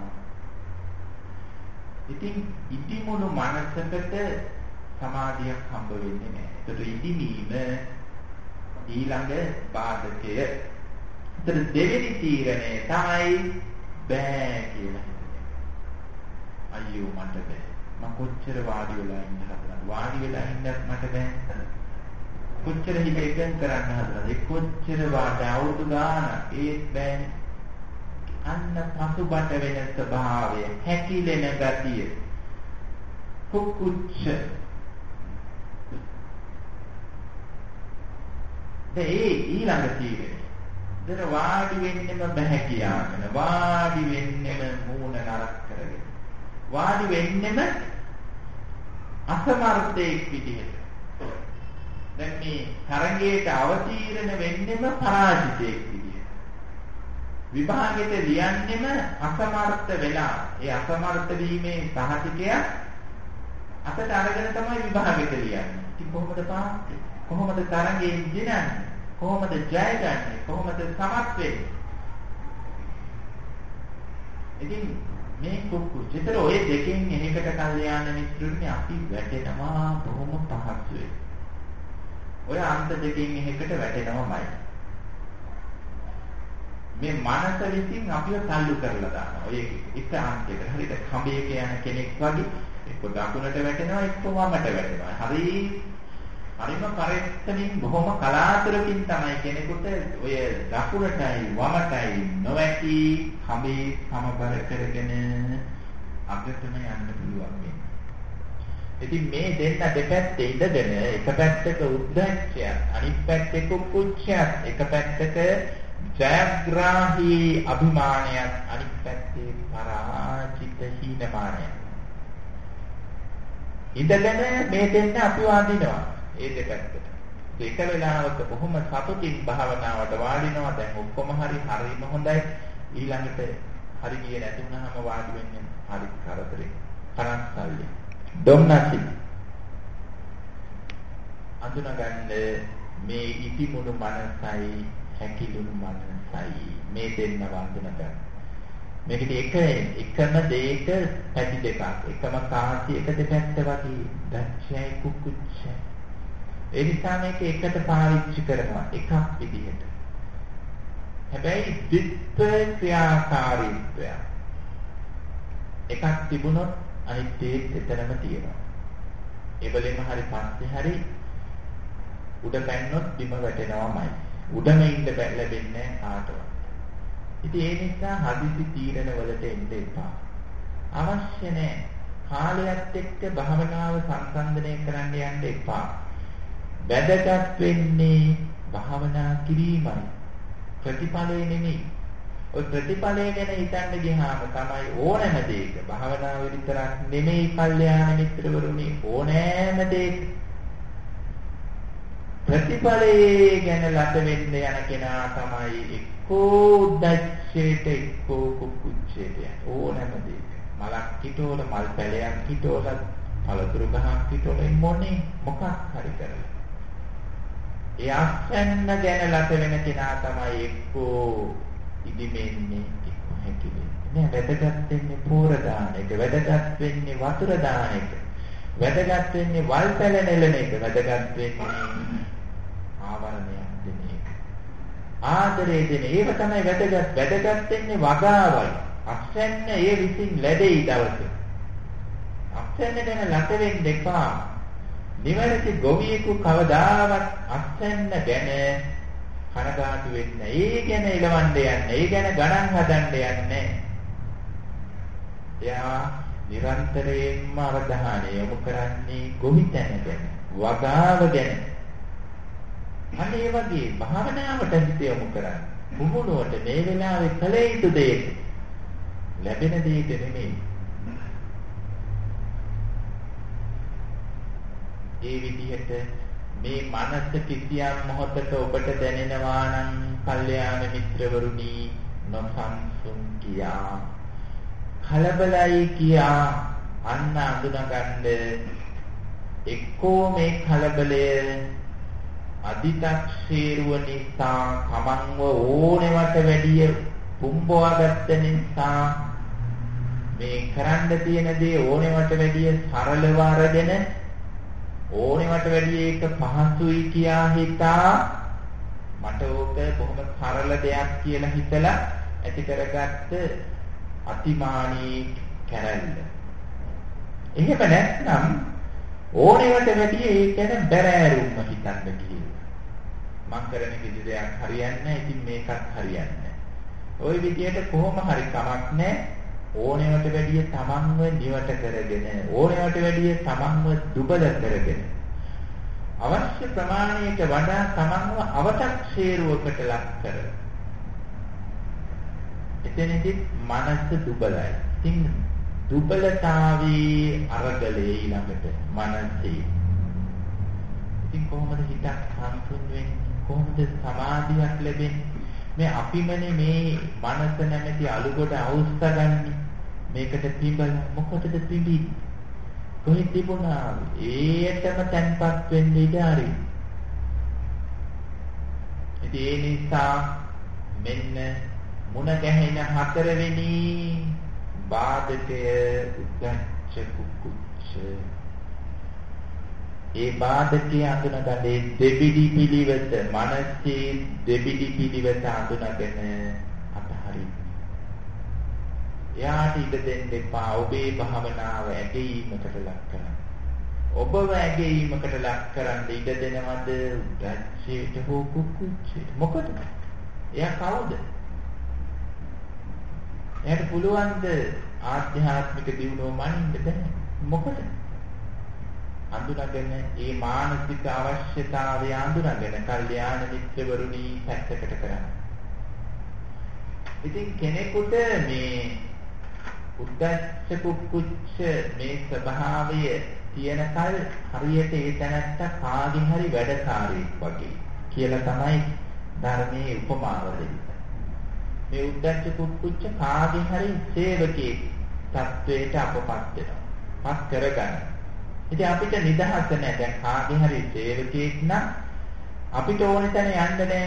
ඉතින් ඉදිමුණු මනසකට සමාධියක් හම්බ වෙන්නේ නැහැ. ඒකට ඉදිමීම ඊළඟ බාධකය. ඒතර දෙවෙනි තීරණය තමයි බෑ කියලා හිතන්නේ. අයියෝ මට බෑ. මම කොච්චර වාඩි වෙලා ඉන්න හදනවද? වාඩි වෙලා ඉන්නත් මට බෑ. කොච්චර හිත එකඟ කරන්න හදනවද? කොච්චර වාඩ අවුරුදු ගානක් ඒත් බෑනේ. අන්න පසුබට වෙන ස්වභාවය, හැකිලෙන ගතිය, කුකුච්ච. ඒ ඊළඟ තීරණය. දර වාඩි වෙන්නෙම බෑ කියාගෙන, වාඩි වෙන්නෙම මූණ නරක් කරගෙන, වාඩි වෙන්නෙම අසමර්ථයෙක් විදිහට. දැන් මේ තරංගයට අවතීර්ණ වෙන්නෙම පරාජිතයෙක් විදිහට. විභාගෙට ලියන්නෙම අසමර්ථ වෙලා. ඒ අසමර්ථ වීමේ සහතිකය අතට අරගෙන තමයි විභාගෙට ලියන්නේ. ඉතින් කොහොමද පාස් වෙන්නේ? කොහොමද තරංගයෙන් දිනන්නේ? කොහොමද ජය ගන්නේ? කොහොමද සමත් වෙන්නේ? ඉතින් මේ කුක්කු චිතර ඔය දෙකෙන් එකකට කල්යාණ මිත්‍රුන්නේ අපි වැටෙනවා බොහොම පහසුවේ. ඔය අන්ත දෙකෙන් එකකට වැටෙනවමයි. මේ මනස විසින් අපිව තල්ලු කරලා දානවා. ඔය එක අන්තයකට හරියට කඹයක යන කෙනෙක් වගේ එක්ක දකුණට වැටෙනවා එක්ක වමට වැටෙනවා. හරි හරිම පරිස්සමින් බොහොම කලාතුරකින් තමයි කෙනෙකුට ඔය දකුණටයි වමටයි නොවැටි කඹේ සමබර කරගෙන අගටම යන්න පුළුවන් වෙන්නේ. ඉතින් මේ දෙන්න දෙපැත්තේ ඉඳගෙන එක පැත්තක උද්දච්චය, අනිත් පැත්තේ කුක්කුච්චය, එක පැත්තක ජයග්‍රාහී අභිමානයක්, අනිත් පැත්තේ පරාජිත හීනමානයක්. ඉඳගෙන මේ දෙන්න අපිව අඳිනවා. ඒ දෙපැත්තට. ඒක වෙලාවක බොහොම සතුටින් භාවනාවට වාඩිනවා. දැන් ඔක්කොම හරි හරිම හොඳයි. ඊළඟට හරි ගියේ නැති වුණාම වාඩි වෙන්නේ හරි කරදරේ. කරන්සල්ලි. ධම්නසි. අඳුනගන්න මේ ඉතිමුණු මනසයි හැකිලුණු මනසයි මේ දෙන්න වඳුනගන්න. මේකට එක එකම දෙයක පැති දෙකක්. එකම කාසියක දෙපැත්ත වගේ දච්චයි කුකුච්චයි. ඒ නිසා මේක එකට පාවිච්චි කරනවා එකක් විදිහට. හැබැයි දිත්ත ක්‍රියාකාරීත්වය එකක් තිබුණොත් අනිත් දෙයක් එතරම් තියෙනවා. ඒ වගේම හරි පස්සේ හරි උඩ පැන්නොත් බිම වැටෙනවමයි. උඩම ඉන්න ලැබෙන්නේ කාටවත්. ඉතින් ඒ නිසා හදිසි තීරණ වලට එන්න එපා. අවශ්‍ය නැහැ. කාලයත් එක්ක භාවනාව සංසන්දනය කරන්න යන්න එපා. වැදගත් වෙන්නේ භාවනා කිරීමයි. ප්‍රතිඵලය නෙමෙයි. ඔය ප්‍රතිඵලය ගැන හිතන්න ගියාම තමයි ඕනෑම දෙයක භාවනාව විතරක් නෙමෙයි කල්යාණ මිත්‍රවරුනි ඕනෑම දෙයක ප්‍රතිඵලයේ ගැන ලද වෙන්න යන කෙනා තමයි එක්කෝ උද්දච්චයට එක්කෝ කුකුච්චයට ඕනෑම දෙයක මලක් හිටෝල මල් පැලයක් හිටෝල පළතුරු ගහක් හිටෝල මොනේ මොකක් හරි කරලා ඒ අස්වැන්න ගැන ලද වෙන කෙනා තමයි එක්කෝ ඉදිමෙන්නේ එක්කෝ හැකිලෙන්නේ නෑ වැදගත් වෙන්නේ පෝර දාන එක වැදගත් වෙන්නේ වතුර දාන එක වැදගත් වෙන්නේ වල් පැල නෙලන එක වැදගත් වෙන්නේ ආවරණයක් දෙන එක ආදරය දෙන ඒව තමයි වැදගත් වැදගත් වෙන්නේ වගාවයි අස්වැන්න ඒ විසින් ලැබෙයි දවසේ අස්වැන්න ගැන ලත වෙන්න එපා නිවැරදි ගොවියෙකු කවදාවත් අස්වැන්න ගැන කනගාටු වෙන්නේ ඒ ගැන ඉලවන්න යන්නේ ඒ ගැන ගණන් හදන්න යන්නේ එයා නිරන්තරයෙන්ම අවධානය යොමු කරන්නේ ගොවිතැන ගැන වගාව ගැන අන්න ඒ වගේ භාවනාවට හිත යොමු කරන්නේ මුහුණුවට මේ වෙලාවේ කල යුතු දෙයක් ලැබෙන දෙයක නෙමෙයි ඒ විදිහට මේ මනස කිසියම් මොහොතක ඔබට දැනෙනවා නම් කල්යාණ මිත්‍රවරුනි නොසන්සුන් කියා කලබලයි කියා අන්න අඳුනගන්න එක්කෝ මේ කලබලය අදි탁ෂේරුව නිසා තමන්ව ඕනෙවට වැඩිය පුම්බවාගත්ත නිසා මේ කරන්න තියෙන දේ ඕනෙවට වැඩිය සරලව අරගෙන ඕනෙවට වැඩිය ඒක පහසුයි කියා හිතා මට ඕක බොහොම සරල දෙයක් කියලා හිතලා ඇති කරගත්ත අතිමානී කැරැල්ල. එහෙම නැත්නම් ඕනෙවට වැඩිය ඒ ගැන බැරෑරුම්ම හිතන්න ගිහිල්ලා. මං කරන කිසි දෙයක් හරියන්නේ නැහැ. ඉතින් මේකත් හරියන්නේ නැහැ. ওই විදියට කොහොම හරි කමක් නැහැ. ඕනෙවට වැඩිය තමන්ව නිවට කරගෙන ඕනෙවට වැඩිය තමන්ව දුබල කරගෙන අවශ්‍ය ප්‍රමාණයට වඩා තමන්ව අව탁ෂේරුවකට ලක් කර. එතනදී මනස දුබලයි. ඉතින් දුබලතාවී අරගලේ ඊළඟට මනසේ. ඉතින් කොහොමද හිතක් සංසුන් වෙන්නේ? කොහොමද සමාධියක් ලැබෙන්නේ? මේ අපිමනේ මේ මනස නැමැති අලුගොඩ අවුස්සගන්නේ. මේකට පිඹල මොකටද පිඹින්නේ? කොහෙද තිබුණා? ඒටම තැන්පත් වෙන්න ඉඩ හරි. ඉතින් ඒ නිසා මෙන්න මුණ ගැහෙන හතරවෙනි බාධකය උද්දච්ච කුක්කුච්ච. ඒ බාධකය අඳුනගන්නේ දෙබිඩි පිළිවෙත මනසේ දෙබිඩි පිළිවෙත අඳුනගෙන අතහරින්න. එයාට ඉඩ දෙන්න එපා. ඔබේ භාවනාව ඇගීමකට ලක් කරන්න. ඔබව ඇගීමකට ලක් කරන්න ඉඩ දෙනවද උද්දච්චයට හෝ කුක්කුච්චයට? මොකද? එයා කවුද? එයාට පුළුවන් ද ආධ්‍යාත්මික දියුණුව මනින්න බෑ. මොකද? අඳුනගෙන ඒ මානසික අවශ්‍යතාවය අඳුනගෙන කල්යාණ මිත්‍රවරුනි පැත්තකට කරන්න. ඉතින් කෙනෙකුට මේ උද්දච්ච කුක්කුච්ච මේ ස්වභාවය තියෙනකල් හරියට ඒ තැනත්තා කාගේ හරි වැඩකාරයෙක් වගේ කියලා තමයි ධර්මයේ උපමාව දෙන්නේ. මේ උද්දච්ච කුක්කුච්ච කාගේ හරි සේවකයෙක් තත්වයට අපපත් වෙනවා. පත් කරගන්න. ඉතින් අපිට නිදහස නැහැ. දැන් කාගේ හරි සේවකයෙක් නම් අපිට ඕන තැන යන්න නැහැ.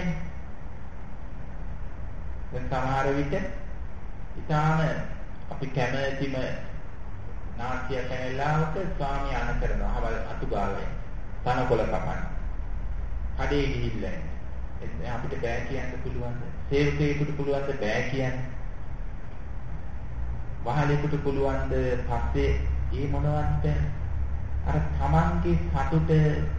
දැන් සමහර විට ඊටාම අපි කැමැතිම නාට්‍ය කැනලාවක ස්වාමී අන කරනවා. හවල් අතු ගාලා තනකොළ කපන්න. කඩේ ගිහිල්ලා එන්නේ. අපිට බෑ කියන්න පුළුවන්ද? සේවකයෙකුට පුළුවන්ද බෑ කියන්න? වහලෙකුට පුළුවන්ද පස්සේ ඒ මොනවත් අර තමන්ගේ සතුට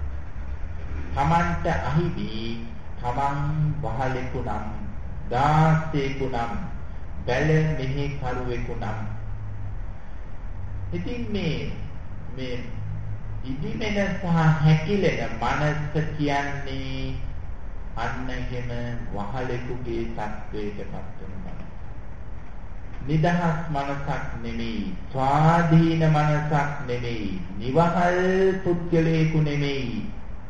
තමන්ට අහිවි තමන් වහලෙකු නම් දාසෙකු නම් බැල මෙහි කරුවෙකු නම් ඉතින් මේ මේ ඉදිමෙන සහ හැකිලෙන මනස කියන්නේ අන්න එහෙම වහලෙකුගේ තත්වයකටපත් වෙන මනස. නිදහස් මනසක් නෙමෙයි, ස්වාධීන මනසක් නෙමෙයි, නිවහල් පුද්ගලයෙකු නෙමෙයි.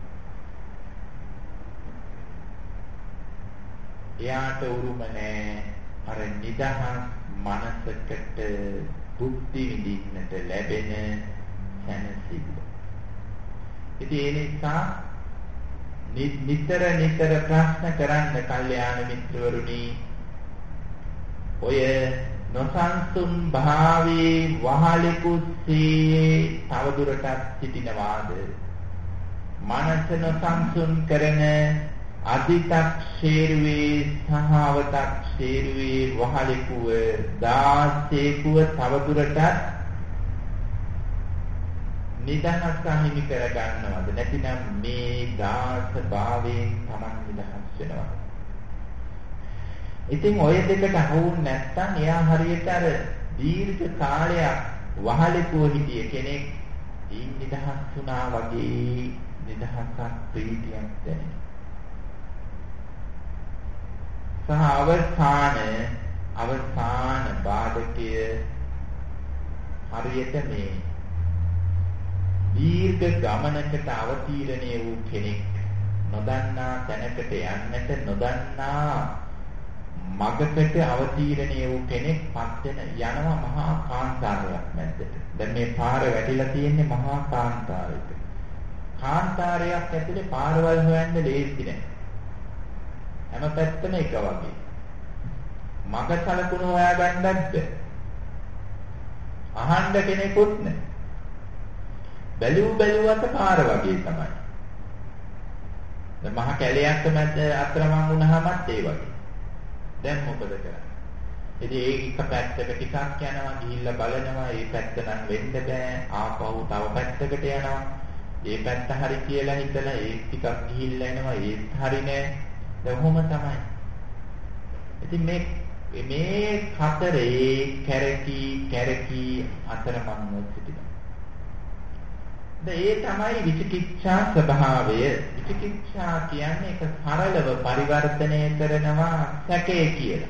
එයාට උරුම නැහැ අර නිදහස් මනසකට බුද්ධි විඳින්නට ලැබෙන සැනසෙල්ල. ඉතින් ඒ නිසා නිතර නිතර ප්‍රශ්න කරන්න කල්යාණ මිත්‍රවරුනි, ඔය නොසන්සුන් භාවයේ වහලෙකුසේ තවදුරටත් සිටිනවාද? මනස නොසන්සුන් කරන අදි탁ෂේරුවේ සහව탁ෂේරුවේ වහලෙකුව දාසේකුව තවදුරටත් නිදහස් අහිමි කර ගන්නවද? නැතිනම් මේ දාස භාවයෙන් Taman නිදහස් වෙනවා. ඉතින් ඔය දෙකට අහුවුනේ නැත්නම් එයා හරියට අර දීර්ඝ කාලයක් වහලෙකුව හිටිය කෙනෙක් ඊ නිදහස් වුණා වගේ නිදහසක් ප්‍රීතියක් දැනෙනවා. සහ අවසාන අවසාන බාධකය හරියට මේ දීර්ඝ ගමනකට අවතීර්ණය වූ කෙනෙක් නොදන්නා තැනකට යන්නට නොදන්නා මගකට අවතීර්ණය වූ කෙනෙක් පත් වෙන යනවා මහා කාන්තාරයක් මැද්දට. දැන් මේ පාර වැටිලා තියෙන්නේ මහා කාන්තාරයක. කාන්තාරයක් ඇතුලේ පාරවල් හොයන්න ලේසි නෑ. හැම පැත්තම එක වගේ. මග සලකුණු හොයාගන්නත් බැහැ. අහන්න කෙනෙකුත් නෑ. බැලුව බැලුවට පාර වගේ තමයි. දැන් මහ කැලයක් මැද අතරමං වුණාමත් ඒ වගේ. දැන් මොකද කරන්නේ? ඉතින් ඒ එක පැත්තක ටිකක් යනවා ගිහිල්ලා බලනවා ඒ පැත්ත නම් වෙන්න බෑ ආපහු තව පැත්තකට යනවා ඒ පැත්ත හරි කියලා හිතලා ඒ ටිකක් ගිහිල්ලා එනවා ඒත් හරි නෑ දැන් ඔහොම තමයි ඉතින් මේ මේ හතරේ කැරකි කැරකි අතරමං සිටිනවා දැන් ඒ තමයි විචිකිච්ඡා ස්වභාවය විචිකිච්ඡා කියන්නේ ඒක සරලව පරිවර්තනය කරනවා සැකේ කියලා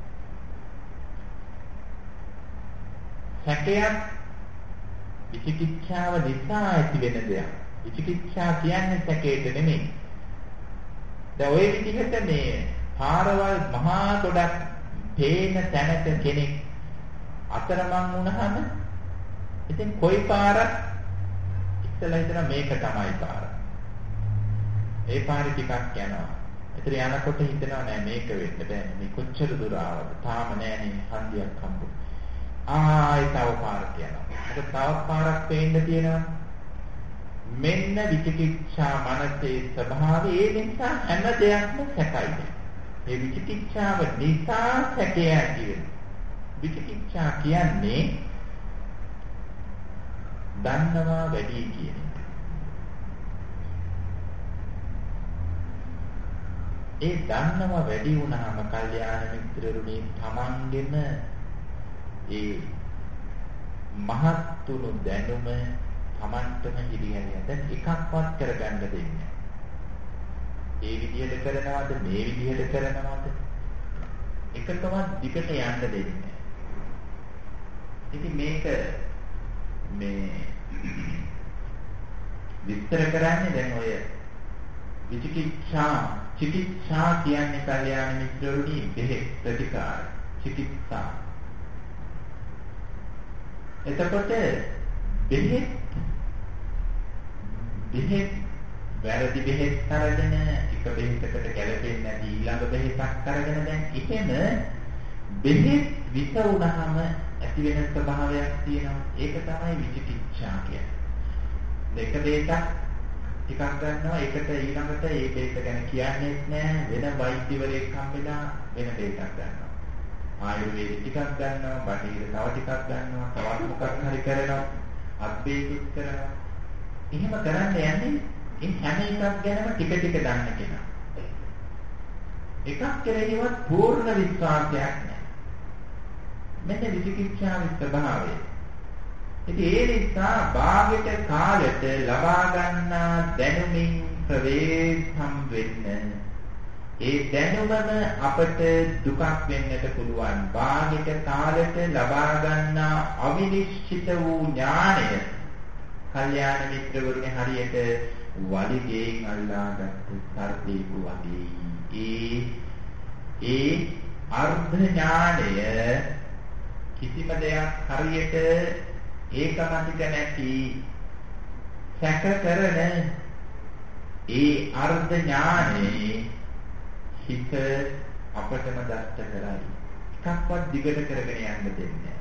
සැකයක් විචිකිච්ඡාව නිසා ඇති වෙන දෙයක්. විචිකිච්ඡා කියන්නේ සැකේට නෙමෙයි. දැන් ওই විදිහට මේ පාරවල් මහා ගොඩක් පේන තැනක කෙනෙක් අතරමං වුණාම ඉතින් කොයි පාරක් ඉස්සලා හිතන මේක තමයි පාර. ඒ පාරේ ටිකක් යනවා. ඒතර යනකොට හිතනවා නෑ මේක වෙන්න බෑ. මේ කොච්චර දුර ආවද? තාම නෑනේ හන්දියක් හම්බුනේ. ආයි තව පාරක් යනවා. ඒක තව පාරක් පේන්න තියෙනවා. මෙන්න විචිකිච්ඡා මනසේ ස්වභාවය ඒ නිසා හැම දෙයක්ම සැකයි. ඒ විචිකිච්ඡාව නිසා සැකය ඇති වෙනවා. විචිකිච්ඡා කියන්නේ දන්නවා වැඩි කියන එක. ඒ දන්නවා වැඩි වුණාම කල්යාණ මිත්‍රරුනි තමන්ගෙම ඒ මහත්තුණු දැනුම තමන්ටම හිරිහැරිය. දැන් එකක්වත් කරගන්න දෙන්නේ. ඒ විදිහට කරනවද මේ විදිහට කරනවද එකකවත් දිගට යන්න දෙන්නේ. ඉතින් මේක මේ විස්තර කරන්නේ දැන් ඔය විචිකිච්ඡා චිකිත්සා කියන්නේ කල්යාණ මිත්‍රරුනි බෙහෙත් ප්‍රතිකාර චිකිත්සා. එතකොට බෙහෙත් බෙහෙත් වැරදි බෙහෙත් අරගෙන එක බෙහෙතකට ගැලපෙන්නේ නැති ඊළඟ බෙහෙතක් අරගෙන දැන් ඉතින් බෙහෙත් විස වුණාම ඇති වෙන ස්වභාවයක් තියෙනවා. ඒක තමයි විචිකිච්ඡා කියන්නේ. දෙක බෙහෙතක් ටිකක් ගන්නවා ඒකට ඊළඟට ඒ බෙහෙත ගැන කියන්නේත් නැහැ වෙන වෛද්‍යවරයෙක් හම්බෙලා වෙන බෙහෙතක් ගන්නවා. ආයුර්වේද ටිකක් ගන්නවා බටහිර තව ටිකක් ගන්නවා තවත් මොකක් හරි කරනවා අත්බේසුත් කරනවා. එහෙම කරන්න යන්නේ ඒ හැම එකක් ගැනම ටික ටික දන්න කෙනා. එකක් කෙරෙහිවත් පූර්ණ විශ්වාසයක් නැහැ. මෙන්න විචිකිච්ඡාවේ ස්වභාවය. ඉතින් ඒ නිසා භාගයට කාලයට ලබා ගන්නා දැනුමින් ප්‍රවේශම් වෙන්න ඒ දැනුමම අපට දුකක් වෙන්නට පුළුවන්. භාගයට කාලයට ලබා ගන්නා අවිනිශ්චිත වූ ඥාණය කල්යාණ මිත්‍රවරුනි හරියට වලිගෙන් අල්ලාගත්තු සර්පෙක වගේ. ඒ ඒ අර්ධ ඥාණය කිසිම දෙයක් හරියට ඒකමතික නැති සැක කරන ඒ අර්ධ ඥානේ හිත අපටම දෂ්ට කරයි. එකක්වත් දිගට කරගෙන යන්න දෙන්නේ නැහැ.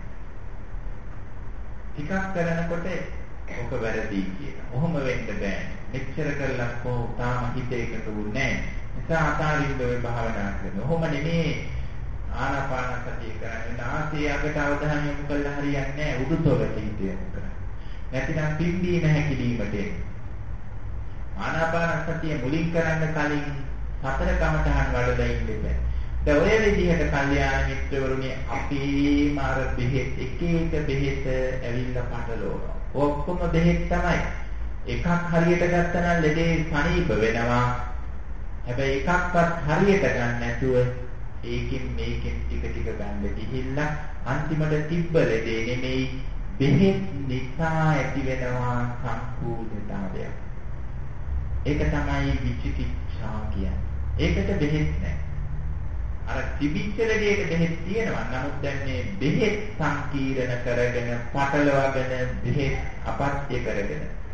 ටිකක් කරනකොට ඔක වැරදි කියන. ඔහොම වෙන්න බෑ. මෙච්චර කරලා කො තාම හිත එකතු වෙන්නේ නැහැ. නිසා අතාරින්න ඔය භාවනා කරන. ඔහොම නෙමේ ආනාපාන සතිය කරන්නේ. නාසයේ අගට අවධානය යොමු කළා හරියන්නේ නැහැ. උඩුතොලට හිත යොමු කරන්න. නැතිනම් පිම්බීම හැකිලීමට එන්න. ආනාපාන සතිය මුලින් කරන්න කලින් සතර කමඨහන් වලලා ඉන්න බෑ. දැන් ඔය විදිහට කල්යාණ මිත්‍රවරුනි අපේම අර බෙහෙත් එක එක බෙහෙත් ඇවිල්ලා පටලවනවා. ඔක්කොම බෙහෙත් තමයි. එකක් හරියට ගත්තා නම් ලෙඩේ සනීප වෙනවා. හැබැයි එකක්වත් හරියට ගන්න නැතුව ඒකින් මේකෙන් ටික ටික ගන්න ගිහිල්ලා අන්තිමට තිබ්බ ලෙඩේ නෙමෙයි බෙහෙත් නිසා ඇති වෙනවා සම්පූර්ණතාවයක්. ඒක තමයි විචිකිච්ඡා කියන්නේ. ඒකට බෙහෙත් නැහැ. අර තිබිච්ච ලෙඩේට බෙහෙත් තියෙනවා. නමුත් දැන් මේ බෙහෙත් සංකීර්ණ කරගෙන පටලවාගෙන බෙහෙත් අපත්‍ය කරගෙන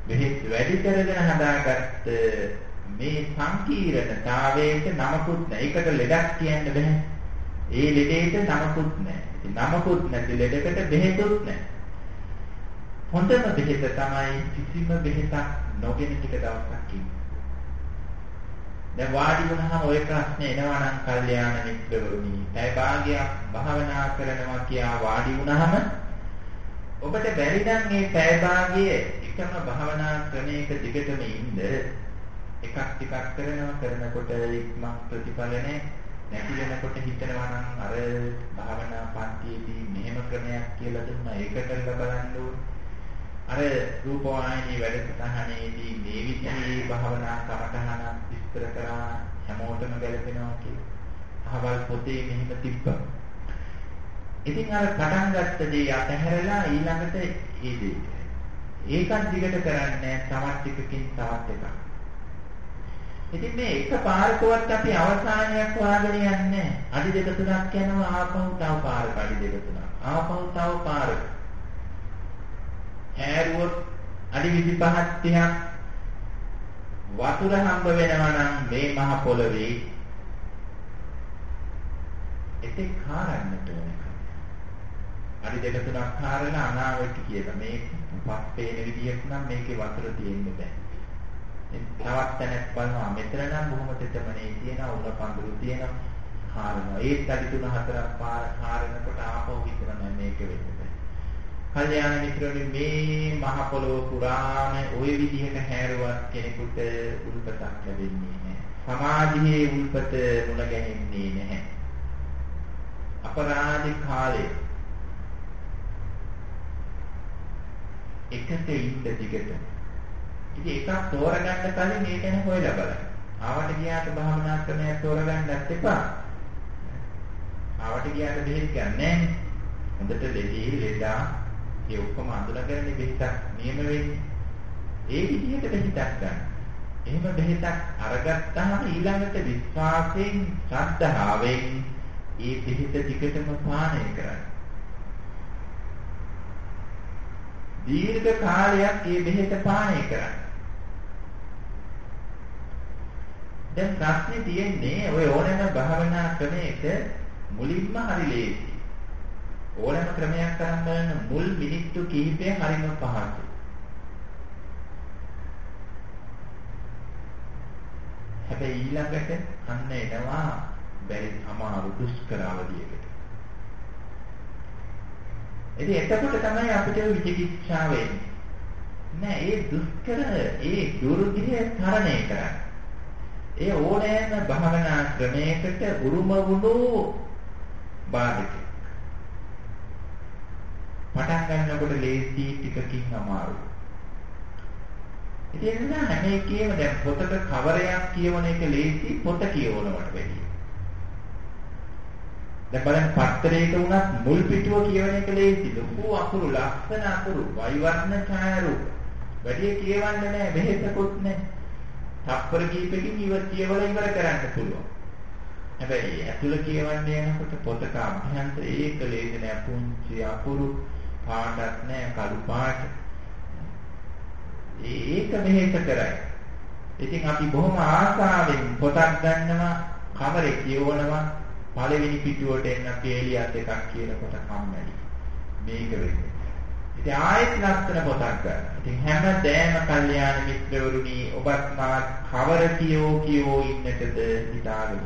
බෙහෙත් වැඩි කරගෙන හදාගත්ත මේ සංකීර්ණතාවයට නමකුත් නැහැ. ඒකට ලෙඩක් කියන්න බෑ. ඒ ලෙඩේට නමකුත් නැහැ. ඉතින් නමකුත් නැති ලෙඩකට බෙහෙතුත් නැහැ. හොඳම බෙහෙත තමයි කිසිම බෙහෙතක් නොගෙන ටික දවසක් ඉන්න. දැන් වාඩි වුණාම ওই ප්‍රශ්නේ එනවා නම් කල්යාණ මිත්‍රවරුනි, පැය භාගයක් භාවනා කරනවා කියා වාඩි වුණාම ඔබට බැරි නම් මේ පැය භාගයේ එකම භාවනා ක්‍රමයක දිගටම ඉන්න. එකක් ටිකක් කරනවා කරනකොට ඉක්මන් ප්‍රතිඵල නැති වෙනකොට හිතනවා නම් අර භාවනා පන්තියේදී මෙහෙම ක්‍රමයක් කියලා දුන්නා ඒක කරලා බලන්න ඕනේ. අර රූපවාහිනී වැඩසටහනේදී මේ විදිහේ භාවනා කමඨහන විස්තර කරා හැමෝටම ගැලපෙනවා කියලා. අහවල් පොතේ මෙහෙම තිබ්බා. ඉතින් අර පටන් ගත්ත දේ අතහැරලා ඊළඟට ඒ දේ. ඒකත් දිගට කරන්නේ තවත් ටිකකින් තවත් එකක්. ඉතින් මේ එක පාරකවත් අපි අවසානයක් හොයාගෙන යන්නේ. අඩි දෙක තුනක් යනවා ආපහු තව පාරක අඩි දෙක තුනක්. ආපහු තව පාරක. හැරුවොත් අඩි විසිපහක් තිහක් වතුර හම්බ වෙනවා නම් මේ මහ පොළවේ එතේ කාරන්නට ඕනේ. අඩි දෙක තුනක් කාරලා අනාවැකි කියලා මේ පස් පේන විදියට නම් මේකේ වතුර තියෙන්න බෑ. තවත් තැනක් බලනවා මෙතන නම් බොහොම තෙතමනේ තියෙන උණ පඳුරු තියෙන කාරණා. ඒත් අඩි තුන හතරක් පාර කාරනකොට ආපහු විතරම මේක වෙන්නේ. කල්යාණ මිත්‍රයනි මේ මහ පොළොව පුරාම ওই විදිහට හැරුවත් කෙනෙකුට උල්පතක් ලැබෙන්නේ නැහැ. සමාධියේ උල්පත මුල ගැහෙන්නේ නැහැ. අපරාධ කාලේ එකට ඉන්න දිගට. ඉතින් එකක් තෝරගන්න කලින් මේ ගැන හොයලා බලන්න. ආවට ගියාට භාවනා ක්‍රමයක් තෝරගන්නත් එපා. ආවට ගියාට බෙහෙත් ගන්න නැහැ. හොඳට දෙවි ලෙඩා ඒ ඔක්කොම අඳුනගෙන බෙහෙතක් නියම වෙන්නේ. ඒ විදිහට බෙහෙතක් ගන්න. එහෙම බෙහෙතක් අරගත්තාම ඊළඟට විශ්වාසයෙන් ශ්‍රද්ධාවෙන් ඒ බෙහෙත ටිකටම පානය කරන්න. දීර්ඝ කාලයක් මේ බෙහෙත පානය කරන්න. දැන් ප්‍රශ්නේ තියෙන්නේ ඔය ඕනෑම භාවනා ක්‍රමයක මුලින්ම හරි ලේසි. ඕනෑම ක්‍රමයක් කරන් බලන මුල් මිනිත්තු කිහිපය හරිම පහසුයි. හැබැයි ඊළඟට අන්න එනවා බැරි අමාරු දුෂ්කර අවධියකට. ඉතින් එතකොට තමයි අපිට විචිකිච්ඡාව වෙන්නේ. නෑ ඒ දුෂ්කර ඒ දුර්ගිය තරණය කරන්න. ඒ ඕනෑම භාවනා ක්‍රමයකට උරුම වුණු බාධක. පටන් ගන්නකොට ලේසි ටිකකින් අමාරුයි. ඉතින් නෑ හැම එකේම දැන් පොතක කවරයක් කියවන එක ලේසි පොත කියවනවට වැඩිය. දැන් බලන්න පත්තරයක වුණත් මුල් පිටුව කියවන එක ලේසි. ලොකු අකුරු ලස්සන අකුරු වෛවර්ණ ඡායාරූප. වැඩි කියවන්න නෑ බෙහෙතකුත් නෑ. තප්පර කීපකින් ඉවර කියවලා ඉවර කරන්න පුළුවන්. හැබැයි ඇතුළ කියවන්න යනකොට පොතක අභ්‍යන්තර ඒක ලේසි නෑ. පුංචි අකුරු පාටක් නෑ කළු පාට. ඒක මෙහෙට කරයි. ඉතින් අපි බොහොම ආසාවෙන් පොතක් ගන්නවා කවරේ කියවනවා පළවෙනි පිටුවට එන්න පේලියක් එකක් කියලා කොට කම්මැලි. මේක වෙන්නේ. ඉතින් ආයෙත් ලස්සන පොතක් ගන්න. ඉතින් හැමදේම කල්යාණ මිත්‍රවරුනි ඔබත් මාත් කවර කියෝ කියෝ ඉන්නටද හිතාගෙන.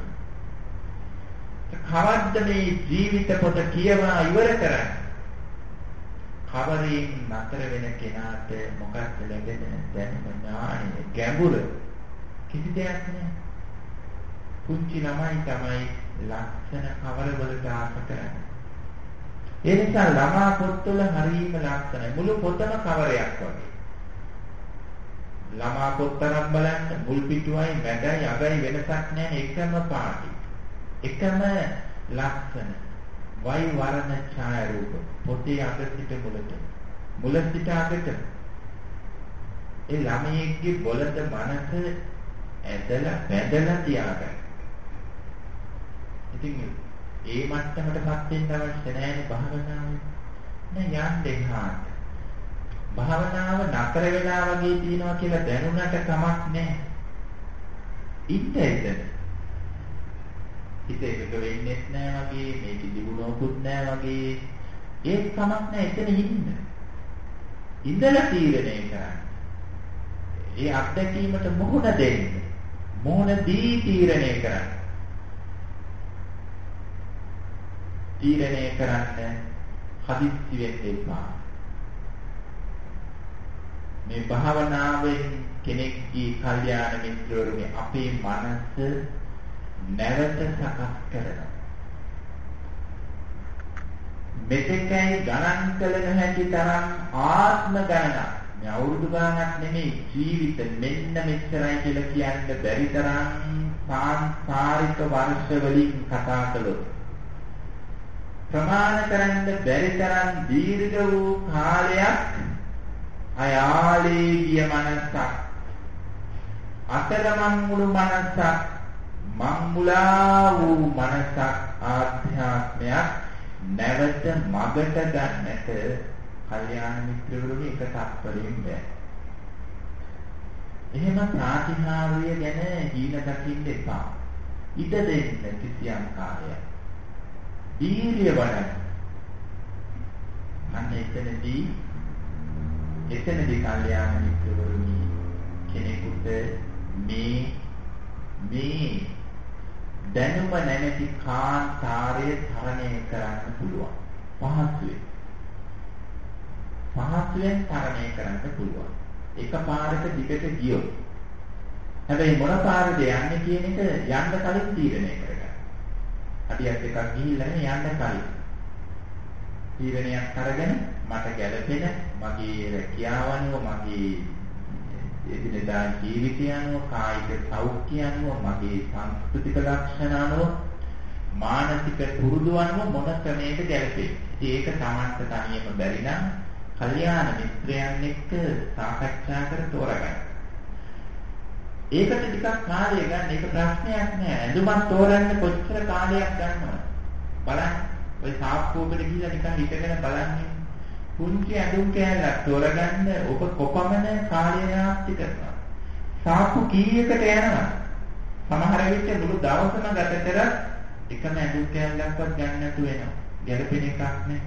කවද්ද මේ ජීවිත පොත කියවා ඉවර කරන්නේ? කවරින් නතර වෙන කෙනාට මොකක්ද ලැබෙන්නේ? දැනුම ඥානය ගැඹුර කිසි දෙයක් නෑ. කුංචි ළමයි තමයි ලක්ෂණ කවර වලට ආස කරන්නේ. ඒ නිසා ළමා පොත්වල හරීම ලක්ෂණයි. මුළු පොතම කවරයක් වගේ. ළමා පොත් තරම් බලන්න මුල් පිටුවයි මැදයි අගයි වෙනසක් නැහැ. එකම පාටි. එකම ලක්ෂණ. වයි වර්ණ ඡායාරූප. පොතේ අග සිට මුලට. මුල සිට අගට. ඒ ළමයේගේ බොළඳ මනස ඇදලා බැඳලා තියාගන්න. ඉතින් ඒ මට්ටමටපත් වෙන්න අවශ්‍ය නැහැ භාවනාවේ. නෑ යන්න එහාට. භාවනාව නතර වෙලා වගේ තියෙනවා කියලා දැනුණට කමක් නැහැ. ඉන්න එතන. හිත එකක වෙන්නේ නැහැ වගේ, මේක දිනුනොකුත් නැහැ වගේ. ඒක කමක් නැහැ, එතන ඉන්න. ඉඳලා තීරණය කරන්න. ඒ අත්දැකීමට මොහොන දෙන්න. මොහොන දී තීරණය කරන්න. තීරණය කරන්න හදිස්සි වෙන්න එපා. මේ භාවනාවෙන් කෙනෙක්ගේ කල්යාණ මිත්‍රවරුනි අපේ මනස නැවත සකස් කරනවා. මෙතෙකයි ගණන් කළ නොහැකි තරම් ආත්ම ගණනක්. මේ අවුරුදු ගණනක් නෙමෙයි ජීවිත මෙන්න මෙච්චරයි කියලා කියන්න බැරි තරම් සාංසාරික වර්ෂ වලින් කතා කළොත් ප්‍රමාණ කරන්න බැරි තරම් දීර්ඝ වූ කාලයක් අයාලේ ගිය මනසක් අතරමං මුළු මනසක් මංගුලා වූ මනසක් ආධ්‍යාත්මයක් නැවත මගට ගන්නට කල්යාණ මිත්‍රවරුනි එක තත්පරයෙන් බෑ. එහෙම ප්‍රාතිහාර්ය ගැන හීන දකින්න එපා. ඉඩ දෙන්න කිසියම් කාලයක්. දීර්ය වඩන්න. අන්න එතනදී එතනදී කල්යාණ මිත්‍රවරුනි කෙනෙකුට මේ මේ දැනුම නැමැති කාන්තාරය තරණය කරන්න පුළුවන්. පහසුවෙන්. පහසුවෙන් තරණය කරන්න පුළුවන්. එකපාරට දිගට ගියොත්. හැබැයි මොන පාරද යන්නේ කියන එක යන්න කලින් තීරණය කරගන්න. අඩියක් එකක් ගිහිල්ලා යන්න කලින්. තීරණයක් අරගෙන මට ගැළපෙන මගේ රැකියාව අනුව මගේ එදිනෙදා ජීවිතය අනුව කායික සෞඛ්‍ය අනුව මගේ සංස්කෘතික ලක්ෂණ අනුව මානසික පුරුදු අනුව මොන ක්‍රමයකට ගැලපෙන්නේ. ඒක තමන්ට තනියම බැරි නම් කල්යාණ මිත්‍රයන් එක්ක සාකච්ඡා කර තෝරගන්න. ඒකට ටිකක් කාලය ගන්න. ඒක ප්‍රශ්නයක් නෑ. ඇඳුමක් තෝරන්න කොච්චර කාලයක් ගන්නවද? බලන්න. ඔය සාප්පුවකට ගිහලා නිකන් හිටගෙන බලන්නේ. කුංචි ඇඳුම් කෑල්ලක් තෝරගන්න ඔබ කොපමණ කාලය නාස්ති කරනවා. සාප්පු කීයකට යනවා. සමහර විට මුළු දවසම ගත කරත් එකම ඇඳුම් කෑල්ලක්වත් ගන්න නැතු වෙනවා. ගැළපෙන එකක් නෑ.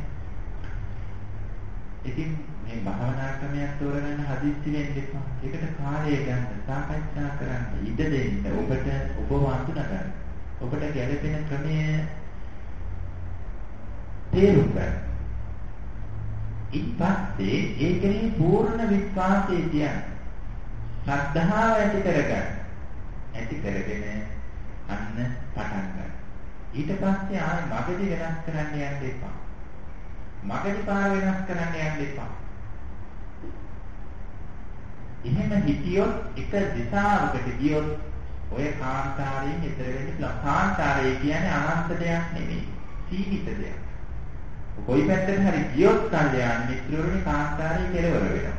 ඉතින් මේ භාවනා ක්‍රමයක් තෝරගන්න හදිස්සි වෙන්න එපා. ඒකට කාලය ගන්න, සාකච්ඡා කරන්න, ඉඩ දෙන්න, ඔබට ඔබ වඳුන ගන්න. ඔබට ගැළපෙන ක්‍රමය තේරුම් ගන්න. ඉපස්සේ ඒකේ පූර්ණ විශ්වාසය තියන්න. ශ්‍රද්ධාව ඇති කරගන්න. ඇති කරගෙන අන්න පටන් ගන්න. ඊට පස්සේ ආයෙ මගදී වෙනස් කරන්න යන්න එපා. මගදී පාර වෙනස් කරන්න යන්න එපා. එහෙම හිතියොත් එක දිශාවකට ගියොත් ඔය කාන්තාරයෙන් ඈතර වෙන්න පුළුවන්. කාන්තාරය කියන්නේ අනන්ත දෙයක් නෙමෙයි. සීමිත දෙයක්. කොයි පැත්තට හරි ගියොත් කල්යාණ මිත්‍රවරුනි කාන්තාරයේ කෙලවර වෙනවා.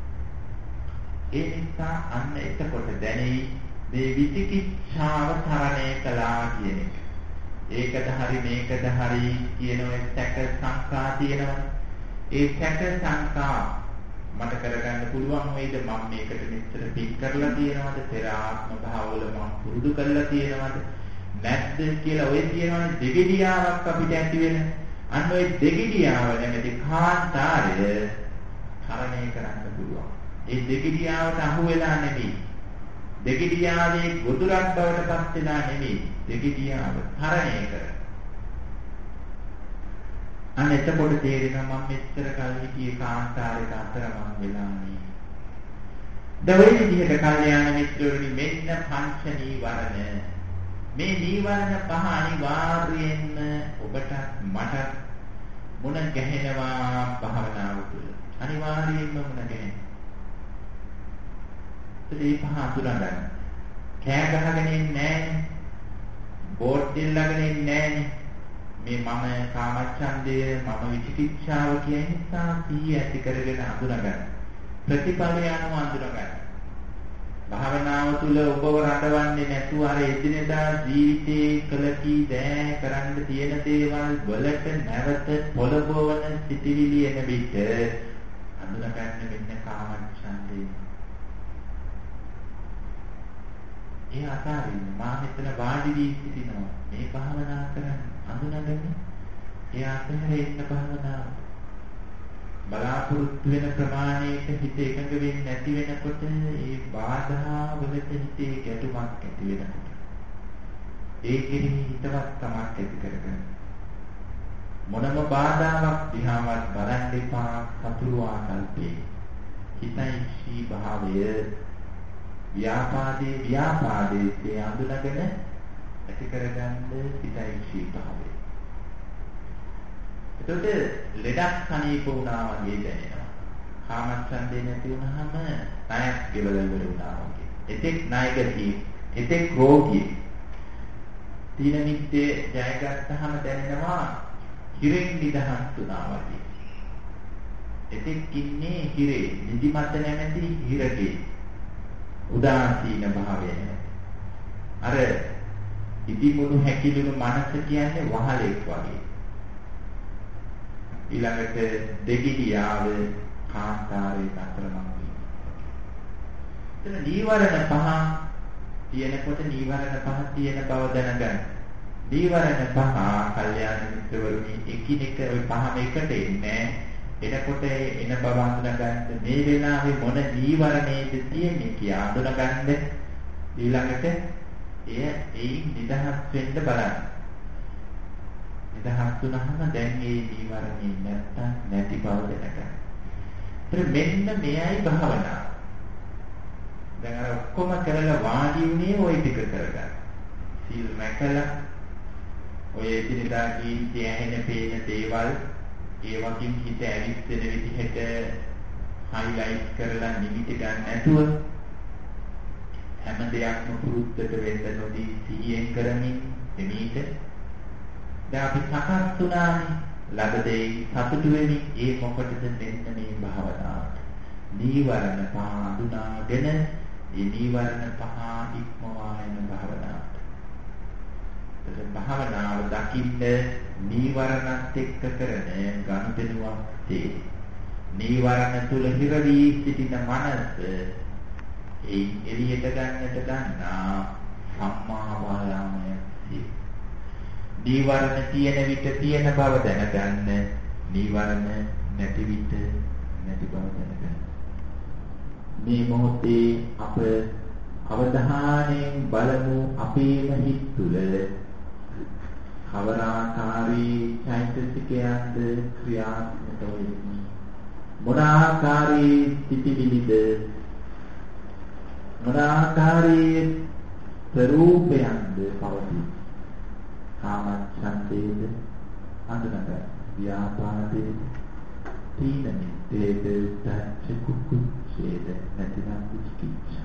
ඒ නිසා අන්න එතකොට දැනෙයි මේ විචිකිච්ඡාව තරණය කළා කියන එක. ඒකද හරි මේකද හරි කියන ඔය සැක සංකා තියෙනවා. ඒ සැක සංකා මට කරගන්න පුළුවන් වේද? මම මේකට මෙච්චර පින් කරලා තියෙනවද? පෙර ආත්ම භාවවල මම පුරුදු කරලා තියෙනවද? නැද්ද කියලා ඔය කියනවනේ දෙවිදියාවක් අපිට ඇති වෙන. අන්න ඔය දෙගිඩියාව නැමැති කාන්තාරය තරණය කරන්න පුළුවන්. ඒ දෙගිඩියාවට අහු වෙලා නෙමෙයි. දෙගිඩියාවේ ගොදුරක් බවට පත් වෙලා නෙමෙයි. දෙගිඩියාව තරණය කර. අන්න එතකොට තේරෙනවා මම මෙච්චර කල් හිටියේ කාන්තාරයක අතරමං වෙලා නේ. දවල් විදිහට කල්යාණ මිත්‍රවරුනි මෙන්න පංච නීවරණ. මේ නීවරණ පහ අනිවාර්යයෙන්ම ඔබට මට මුණ ගැහෙනවා භාවනාව තුළ. අනිවාර්යයෙන්ම මුණ ගැහෙනවා. ඒ පහ අඳුරගන්න. කෑ ගහගෙන ඉන්නේ නැහැ. බෝඩ් දෙල්ලගෙන ඉන්නේ නැහැ. මේ මම කාමච්ඡන්දය මම විචිකිච්ඡාව කියන නිසා සිහිය ඇති කරගෙන අඳුරගන්න. ප්‍රතිඵලය අනුව අඳුරගන්න. භාවනාව තුළ ඔබව රඳවන්නේ නැතුව අර එදිනෙදා ජීවිතේ කළ කී දෑ කරන්න තියෙන දේවල් වලට නැවත පොළඹවන සිටිවිලි එන විට අර අඳුනගන්න මෙන්න කාමච්ඡන්දේ. ඒ අතාරින්න මා මෙතන වාඩි වී සිටිනවා. මේ භාවනා කරන්න අඳුනගන්නේ. ඒ අතහැරෙන්න භාවනාව. බලාපොරොත්තු වෙන ප්‍රමාණයට හිත එකඟ වෙන්නේ නැති වෙනකොට ඒ බාධා වලට හිතේ ගැටුමක් ඇති වෙනකොට ඒ කෙරෙහි හිතවත්කමක් ඇති කරගන්න. මොනම බාධාවක් දිහාවත් බලන් දෙපා සතුරු ආකල්පේ හිතයි භාවය ව්‍යාපාදේ ව්‍යාපාදේ ඒ අඳුනගෙන ඇති කරගන්න හිතයි භාවය. එතකොට ලෙඩක් සනීප වුණා වගේ දැනෙනවා. කාමච්ඡන්දේ නැති වුණාම ණයක් ගෙවලා ඉවර වුණා වගේ. එතෙක් ණයකදී එතෙක් රෝගී තීන මිද්දේ ජයගත්තාම දැනෙනවා හිරෙන් නිදහස් වුණා වගේ. එතෙක් ඉන්නේ හිරේ නිදිමත නැමැති හිරකේ උදාසීන භාවය නැති. අර ඉදිමුණු හැකිලුණු මනස කියන්නේ වහලෙක් වගේ. ඊළඟට දෙගිඩියාව කාන්තාරේ අතරමං වීම. එතන නීවරණ පහ තියෙනකොට නීවරණ පහ තියෙන බව දැනගන්න. නීවරණ පහ කල්යාණ මිත්‍රවරුනි එකිනෙක ওই පහම එකට එන්නේ. එනකොට එන බව හඳුනගන්න මේ වෙලාවේ මොන නීවරණේද තියෙන්නේ කියලා හඳුනගන්න. ඊළඟට එය එයින් නිදහස් වෙන්න බලන්න. නිදහස් වුණාම දැන් මේ නීවරණේ නැත්තම් නැති බව දැනගන්න. ඒත් මෙන්න මෙයයි භාවනාව. දැන් අර ඔක්කොම කරලා වාඩි වුණේ ওই ටික කරගන්න. සීල් රැකලා ඔය එදිනදා ජීවිතයේ ඇහෙන පේන දේවල් ඒ වගේ හිත ඇවිස්සෙන විදිහට හයිලයිට් කරලා නිමිති ගන්න නැතුව හැම දෙයක්ම පුරුද්දට වෙන්න නොදී සිහියෙන් කරමින් එමීට දැන් අපි සකස් වුණානේ ලබ දෙයි සතුටු වෙමින් ඒ මොකටද මෙන්න මේ භාවනාවට නීවරණ පහ අඳුනාගෙන ඒ නීවරණ පහ ඉක්මවා යන භාවනාවට ඒ භාවනාව දකින්න නීවරණත් එක්ක කරන ගනුදෙනුවක් තේ නීවරණ තුල හිර වී සිටින මනස ඒ එළියට ගන්නට ගන්නා සම්මා වායාමය නීවරණ තියෙන විට තියෙන බව දැනගන්න නීවරණ නැති විට නැති බව දැනගන්න මේ මොහොතේ අප අවධානයෙන් බලමු අපේම හිත තුළ කවරාකාරී චෛතසිකයන්ද ක්‍රියාත්මක වෙන්නේ මොන ආකාරී සිතිවිලිද මොන ආකාරී ස්වરૂපයන්ද පවතී කාමච්ඡන්දේද අඳුනග ව්‍යාපාදේද තීන මිද්දේද උද්ධච්ච කුක්කුච්චේද නැතිනම් විචිකිච්ඡා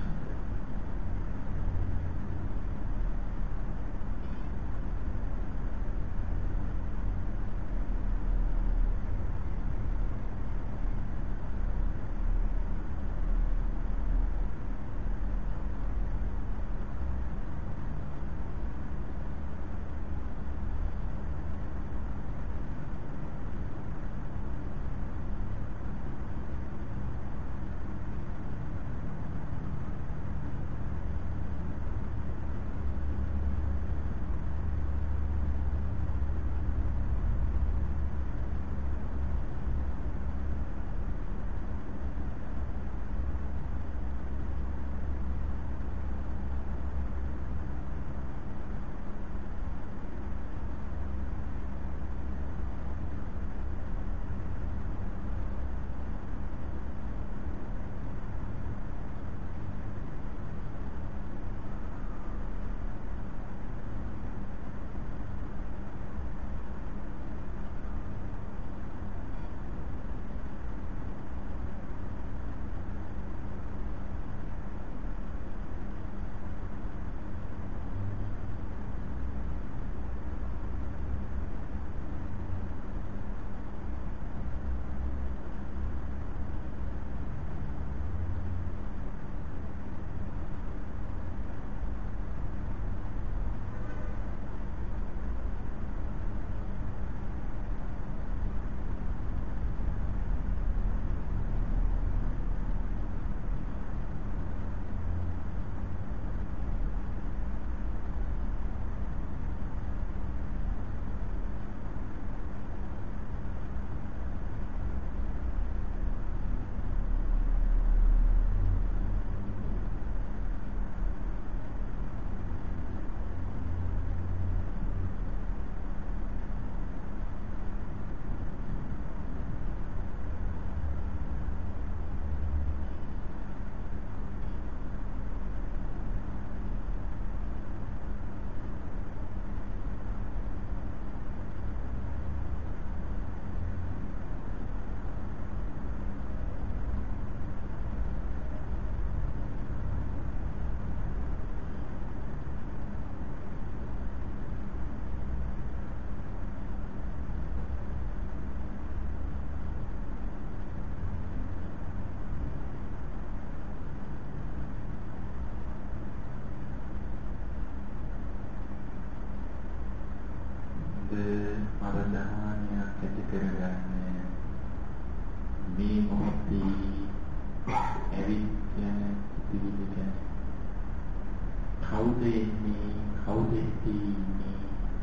අවධානයක් ඇති කරගන්න මේ මොහොතේ ඇවිත් යන පිළිවිද කවුද ඉන්නේ කවුද ඉන්නේ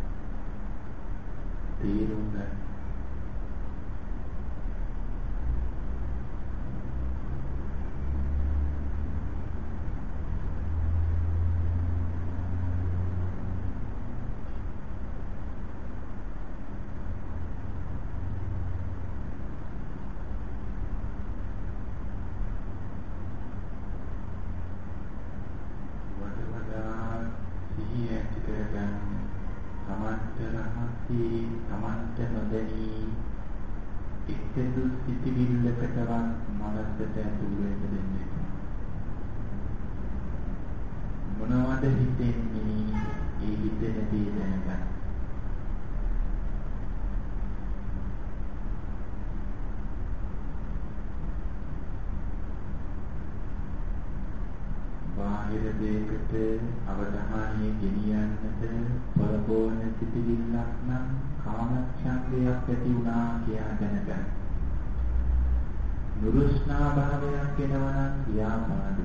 තේරුම් ගන්න. මොනවද හිතෙන්නේ ඒ හිතෙන දේ දැනගන්න. බාහිර දෙයකට අවධානය ගෙනියන්නට පොළඹවන සිතිවිල්ලක් නම් කාමච්ඡන්දයක් ඇති වුණා කියලා දැනගන්න. නුරුස්නා භාවයක් එනවා නම් ව්‍යාපාදය.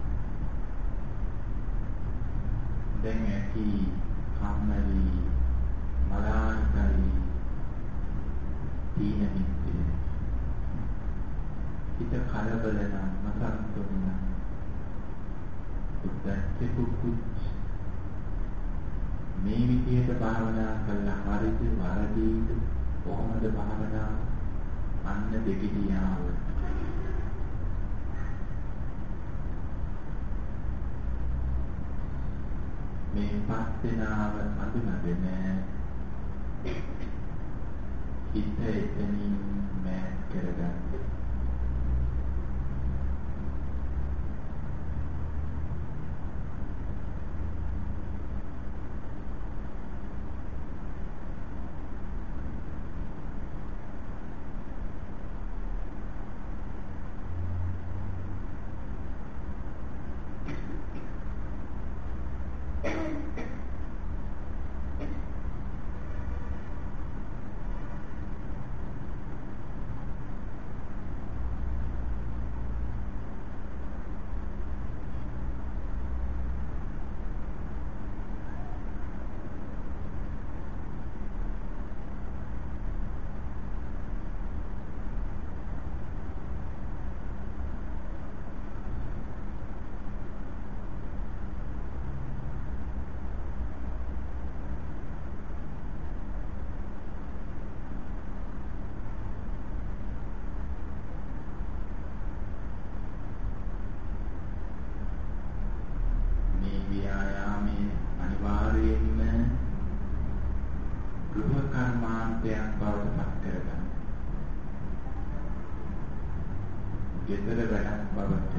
දැන් ඇති කම්මැලි මලාන්තරි තීන මිත්‍ය හිත කලබල නම් මසන්තුන උද්දච්ච කුක්කුච් මේ විදියට භාවනා කළා හරිද වරදීද කොහොමද භාවනා අන්න දෙකිදියාව මේ පස්සෙනාව අඳුනගෙන හිත එතනින් මෑත් කරගන්න. ගෙදර වැඩක් බවට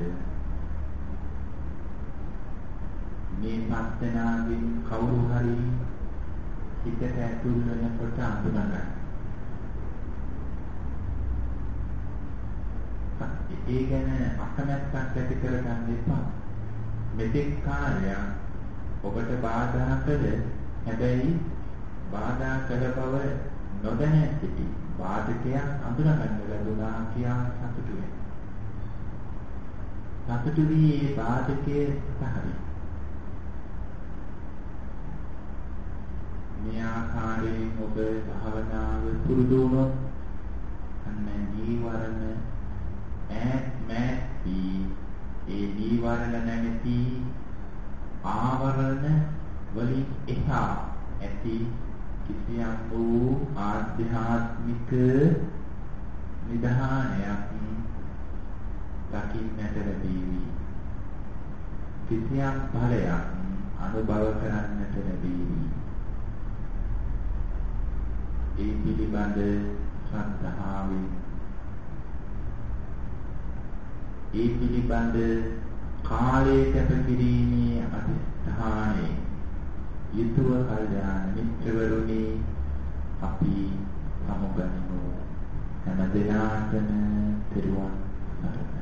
මේ පස්සෙනාගෙන් කවුරු හරි හිතට ඇතුල් වෙනකොට අඳුනගන්න. ඒ ගැන අකමැත්තක් ඇති කරගන්න එපා. මෙතෙක් කාලයක් ඔබට බාධා කළ හැබැයි බාධා කළ බව නොදැන සිටි බාධකයක් අඳුනගන්න ලැබුණා කියා සතුටු වෙන්න. සතුටු වී ඒ බාධකයේ සහරි. මේ ආකාරයෙන් ඔබ භාවනාව පුරුදු වුණොත් අන්න නීවරණ ඈත් මෑත් වී ඒ නීවරණ නැමැති ආවරණ වලින් එහා ඇති කිසියම් වූ ආධ්‍යාත්මික නිධානයක් දකින්නට ලැබීවි. කිසියම් ඵලයක් අනුභව කරන්නට ලැබීවි. ඒ පිළිබඳ ශ්‍රද්ධාවෙන් ඒ පිළිබඳ කාලයේ කැප කිරීමේ අධිෂ්ඨානයේ යුතුව කල්යාණ මිත්‍රවරුනි අපි සමුගනිමු. හැම දිනාටම පෙරවන් සරණයි.